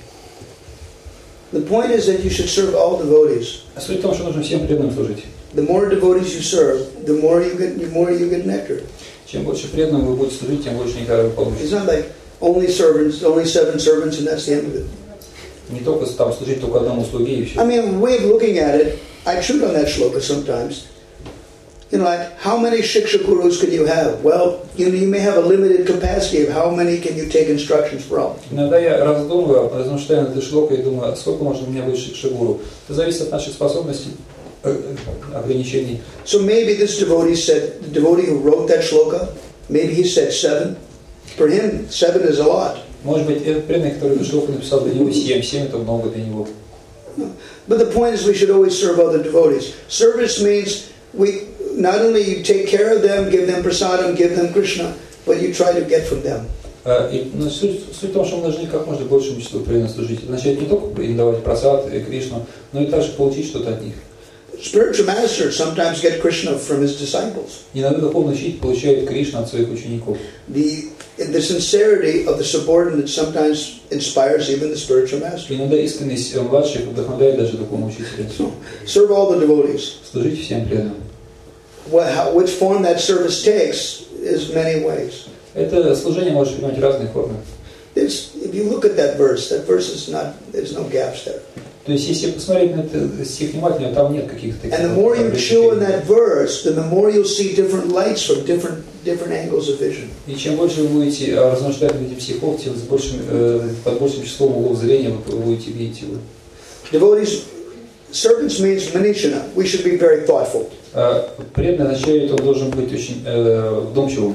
The point is that you should serve all devotees. Суть в том, что нужно всем преданным служить. The more devotees you serve, the more you get nectar. Чем больше преданным вы будете служить, тем больше нектара вы It's получите. not like only 7 servants, and that's the end of it. Не только там служить только одному слуге и все. I mean, a way of looking at it, I shoot on that shloka sometimes. You know, like, how many shiksha gurus can you have? Well, you may have a limited capacity of how many can you take instructions from. Иногда я раздумываю, размышляю над этой шлокой и думаю, сколько можно у меня быть шикшагуру. Это зависит от наших способностей, ограничений. So maybe this devotee said, the devotee who wrote that shloka, maybe he said 7. For him, 7 is a lot. Может быть, этот преданный, который эту шлоку написал, для него 7 это много для него. But the point is we should always serve other devotees. Service means we not only you take care of them, give them prasadam, give them Krishna, but you try to get from them. Суть в том, что мы должны как можно большему числу преданных служить. Значит, не только им давать прасад и Кришну, но и также получить что-то от них. Spiritual masters sometimes get Krishna from his disciples. Иногда духовный учитель получает Кришну от своих учеников. The sincerity of the subordinate sometimes inspires even the spiritual master. Иногда искренность младших вдохновляет даже духовного учителя. So, serve all the devotees. Служите всем преданным. Which form that service takes is many ways. Это служение может принимать разные формы. If you look at that verse is not, there's no gaps there. То есть, если посмотреть на этот стих внимательно, там нет каких-то таких... And the more you chew on that verse, then the more you'll see different lights from different angles of vision. И чем больше вы будете размышлять над этим стихом, тем под большим числом углов зрения вы будете видеть его. Devotees, servants means manishana. We should be very thoughtful. Преданный начальник, он должен быть очень вдумчивым.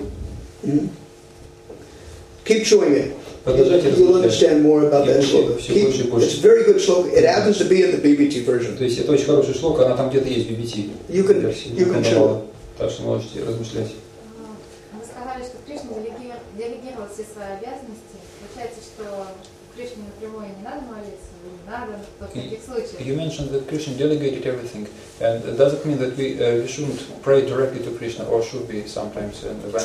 Keep chewing it. Продолжайте You'll размышлять. understand more about that shloka. It's a very good shloka. It happens to be in the BBT version. То есть это очень хороший шлока, она там где-то есть в BBT. You can chew. Так что можете размышлять. Вы сказали, что Кришна делегировал все свои обязанности. Получается, что Кришне напрямую не надо молиться, не надо, только в таких случаях. You mentioned that Krishna delegated everything, and does it mean that we shouldn't pray directly to Krishna, or should we sometimes when?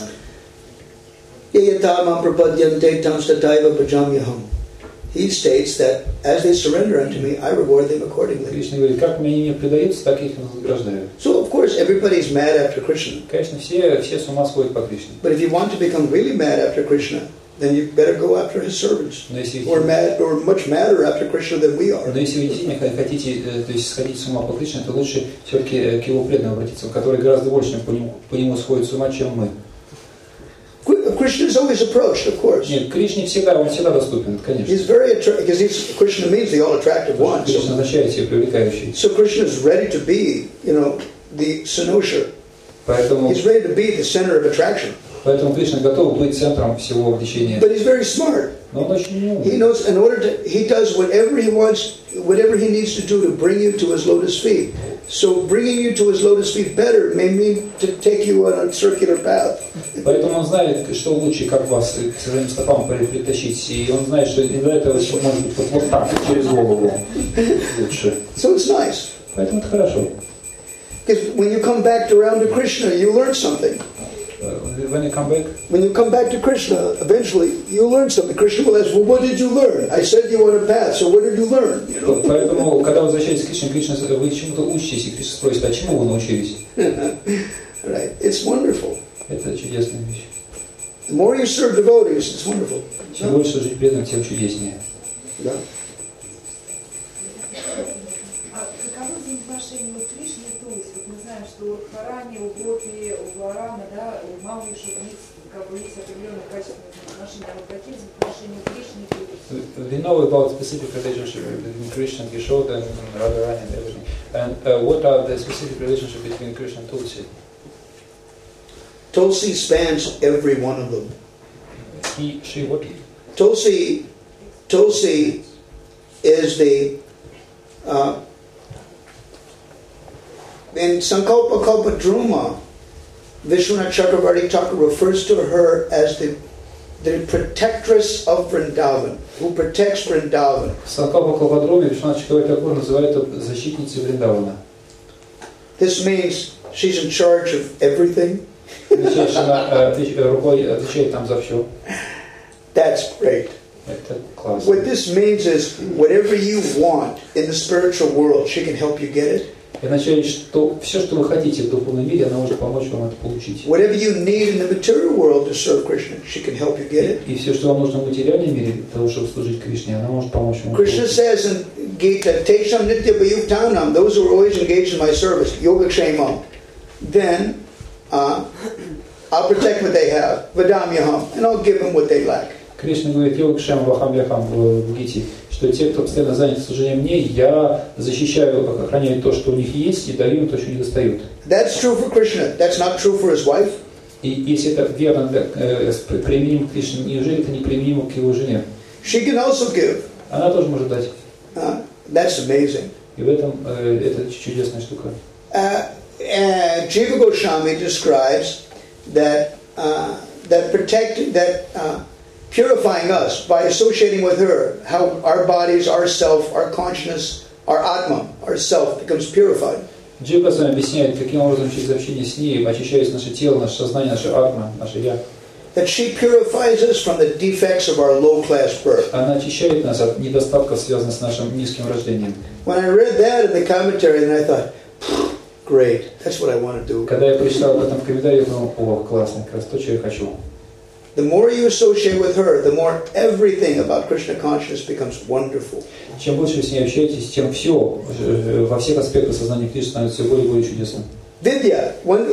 He states that as they surrender unto me, I reward them accordingly. Кришна говорит, как мне не предаются, так я их награждаю. So of course everybody's mad after Krishna. Конечно, все с ума сходят по Кришне. But if you want to become really mad after Krishna, then you better go after his servants. Or much madder after Krishna than we are. Но если вы действительно хотите, то есть сходить с ума по Кришне, то лучше все-таки к его преданным обратиться, который гораздо больше по нему сходит с ума, чем мы. Krishna is always approached, of course. Нет, Кришне он всегда доступен, конечно. He's very attractive, because Krishna means the all-attractive one. Кришна означает себя привлекающий. So Krishna is ready to be, the Sanusha. Поэтому He's ready to be the center of attraction. Поэтому Кришна готов быть центром всего влечения. But he's very smart. Но он очень умный. He knows he does whatever he wants, whatever he needs to do to bring you to his lotus feet. So bringing you to his lotus feet better may mean to take you on a circular path. Поэтому он знает, что лучше, как вас к своим стопам притащить. И он знает, что иногда это может быть вот так, через голову лучше. So it's nice. Поэтому это хорошо. Because when you come back around to Krishna, you learn something. When you come back to Krishna, eventually you learn something. Krishna will ask, well, what did you learn? I said you on a path, so what did you learn? Поэтому, когда вы возвращаетесь к Кришне, вы чему-то учитесь, и Кришна спросит, а чему вы научились? Right. It's wonderful. Это чудесная вещь. The more you serve devotees, it's wonderful. Чем больше жить преданным, тем чудеснее. Да. Каково взаимоотношение у Кришны и Тулси? Вот мы знаем, что у Харани, у Гопи, у Варана, да, у Мауиши, как бы есть определенные качественные взаимоотношения, а вот какие взаимоотношения Кришны и Будды? We know about specific relationship between Krishna and Yashoda and Radharani and everything. And what are the specific relationship between Krishna and Tulsi? Tulsi spans every one of them. He, she, what? Tulsi is the in Sankalpa Kalpadruma, Vishwanath Chakravarti Thakur refers to her as the protectress of Vrindavan, who protects Vrindavan. В Санкалпа Калпадроме Вишванат Чакраварти Тхакур называет ее защитницей Вриндавана. This means she's in charge of everything. Означает, что она рукой отвечает там за все. That's great. Это классно. What this means is, whatever you want in the spiritual world, she can help you get it. Это означает, что все, что вы хотите в духовном мире, она может помочь вам это получить. Whatever you need in the material world to serve Krishna, she can help you get it. И все, что вам нужно в материальном мире для того, чтобы служить Кришне, она может помочь вам. Krishna says in Gita, Tesham Nitya Bhayuktanam, those who are always engaged in my service, Yogakshemam, then I'll protect what they have, Vadamyaham, and I'll give them what they lack. Кришна говорит, Йогакшем Вахам Яхам в Гите, что те, кто постоянно занят служением мне, я защищаю, охраняю то, что у них есть, и даю им то, что не достают. That's true for Krishna. That's not true for his wife. И если это верно применимо к Кришне, неужели это не применимо к его жене? She can also give. Она тоже может дать. That's amazing. И в этом это чудесная штука. Jiva Goswami describes that purifying us by associating with her, how our bodies, our self, our consciousness, our atma, our self becomes purified. Джива Госвами объясняет, каким образом через общение с ней очищается наше тело, наше сознание, наше атма, наше я. That she purifies us from the defects of our low-class birth. Она очищает нас от недостатков, связанных с нашим низким рождением. When I read that in the commentary, then I thought, great, that's what I want to do. Когда я прочитал об этом в комментариях, я думал, о, классно, как раз то, что я хочу. The more you associate with her, the more everything about Krishna consciousness becomes wonderful. Чем больше вы с ней общаетесь, тем все во всех аспектах сознания Кришны становится все более и более чудесным. Vidya,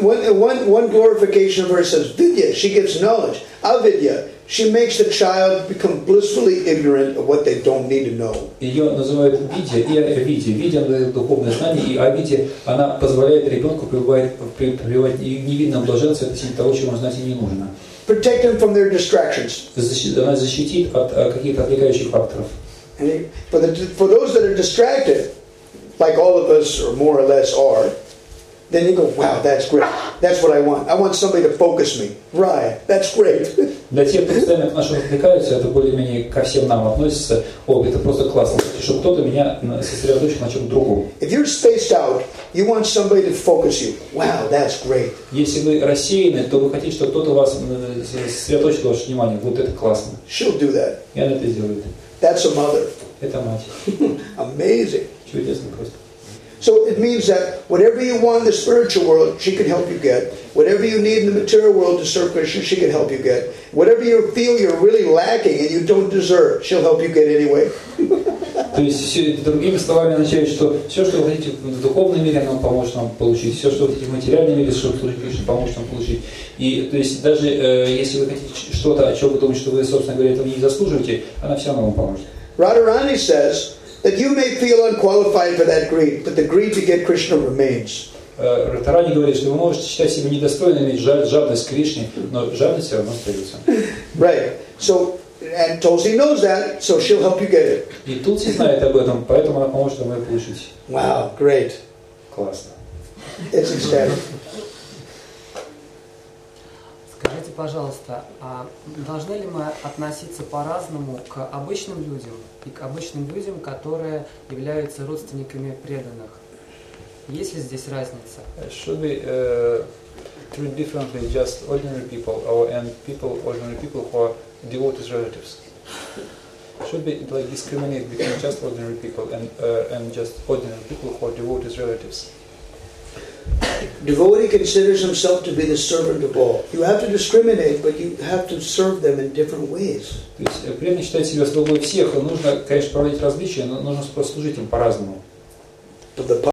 one glorification of her says, Vidya, she gives knowledge. Avidya, she makes the child become blissfully ignorant of what they don't need to know. Ее называют Видя и Авидя. Видя дает духовное знание, и Авидя, она позволяет ребенку пребывать в невидном блаженстве относительно того, чего он знать и не нужно. Protect them from their distractions. Она защитит от каких-то отвлекающих факторов. And for those that are distracted, like all of us or more or less are, then you go, wow, that's great. That's what I want. I want somebody to focus me. Right, that's great. Для тех, кто постоянно от нашего отвлекаются, это более-менее ко всем нам относится. О, это просто классно, чтобы кто-то меня сосредоточил на чем-то другом. If you're spaced out, you want somebody to focus you. Wow, that's great. Если вы рассеяны, то вы хотите, чтобы кто-то вас сосредоточил ваше внимание. Вот это классно. She'll do that. И она это сделает. That's a mother. Это мать. Amazing. Чудесно просто. So it means that whatever you want in the spiritual world, she can help you get. Whatever you need in the material world to serve Krishna, she can help you get. Whatever you feel you're really lacking and you don't deserve, she'll help you get anyway. То есть, другими словами, означает, что все, что вы хотите в духовном мире, она поможет вам получить. Все, что вы хотите в материальном мире, чтобы служить Кришне, поможет вам получить. И, то есть, даже если вы хотите что-то, о чем вы думаете, что вы, собственно говоря, этого не заслуживаете, она все равно вам поможет. Radharani says that you may feel unqualified for that greed, but the greed to get Krishna remains. Радхарани говорит, что вы можете считать себя недостойным иметь жадность к Кришне, но жадность все равно остается. Right. So, and Tulsi knows that, so she'll help you get it. И Тулси знает об этом, поэтому она поможет вам это получить. Wow, great. Классно. It's ecstatic. Скажите, пожалуйста, а должны ли мы относиться по-разному к обычным людям и к обычным людям, которые являются родственниками преданных? Есть ли здесь разница? Should we treat differently just ordinary people and ordinary people who are devotees relatives? Should we like discriminate between just ordinary people and just ordinary people who are devotees relatives? Devotee considers himself to be the servant of all. You have to discriminate, but you have to serve them in different ways. То есть преданный считает себя слугой всех, и нужно, конечно, проводить различия, но нужно просто служить им по-разному.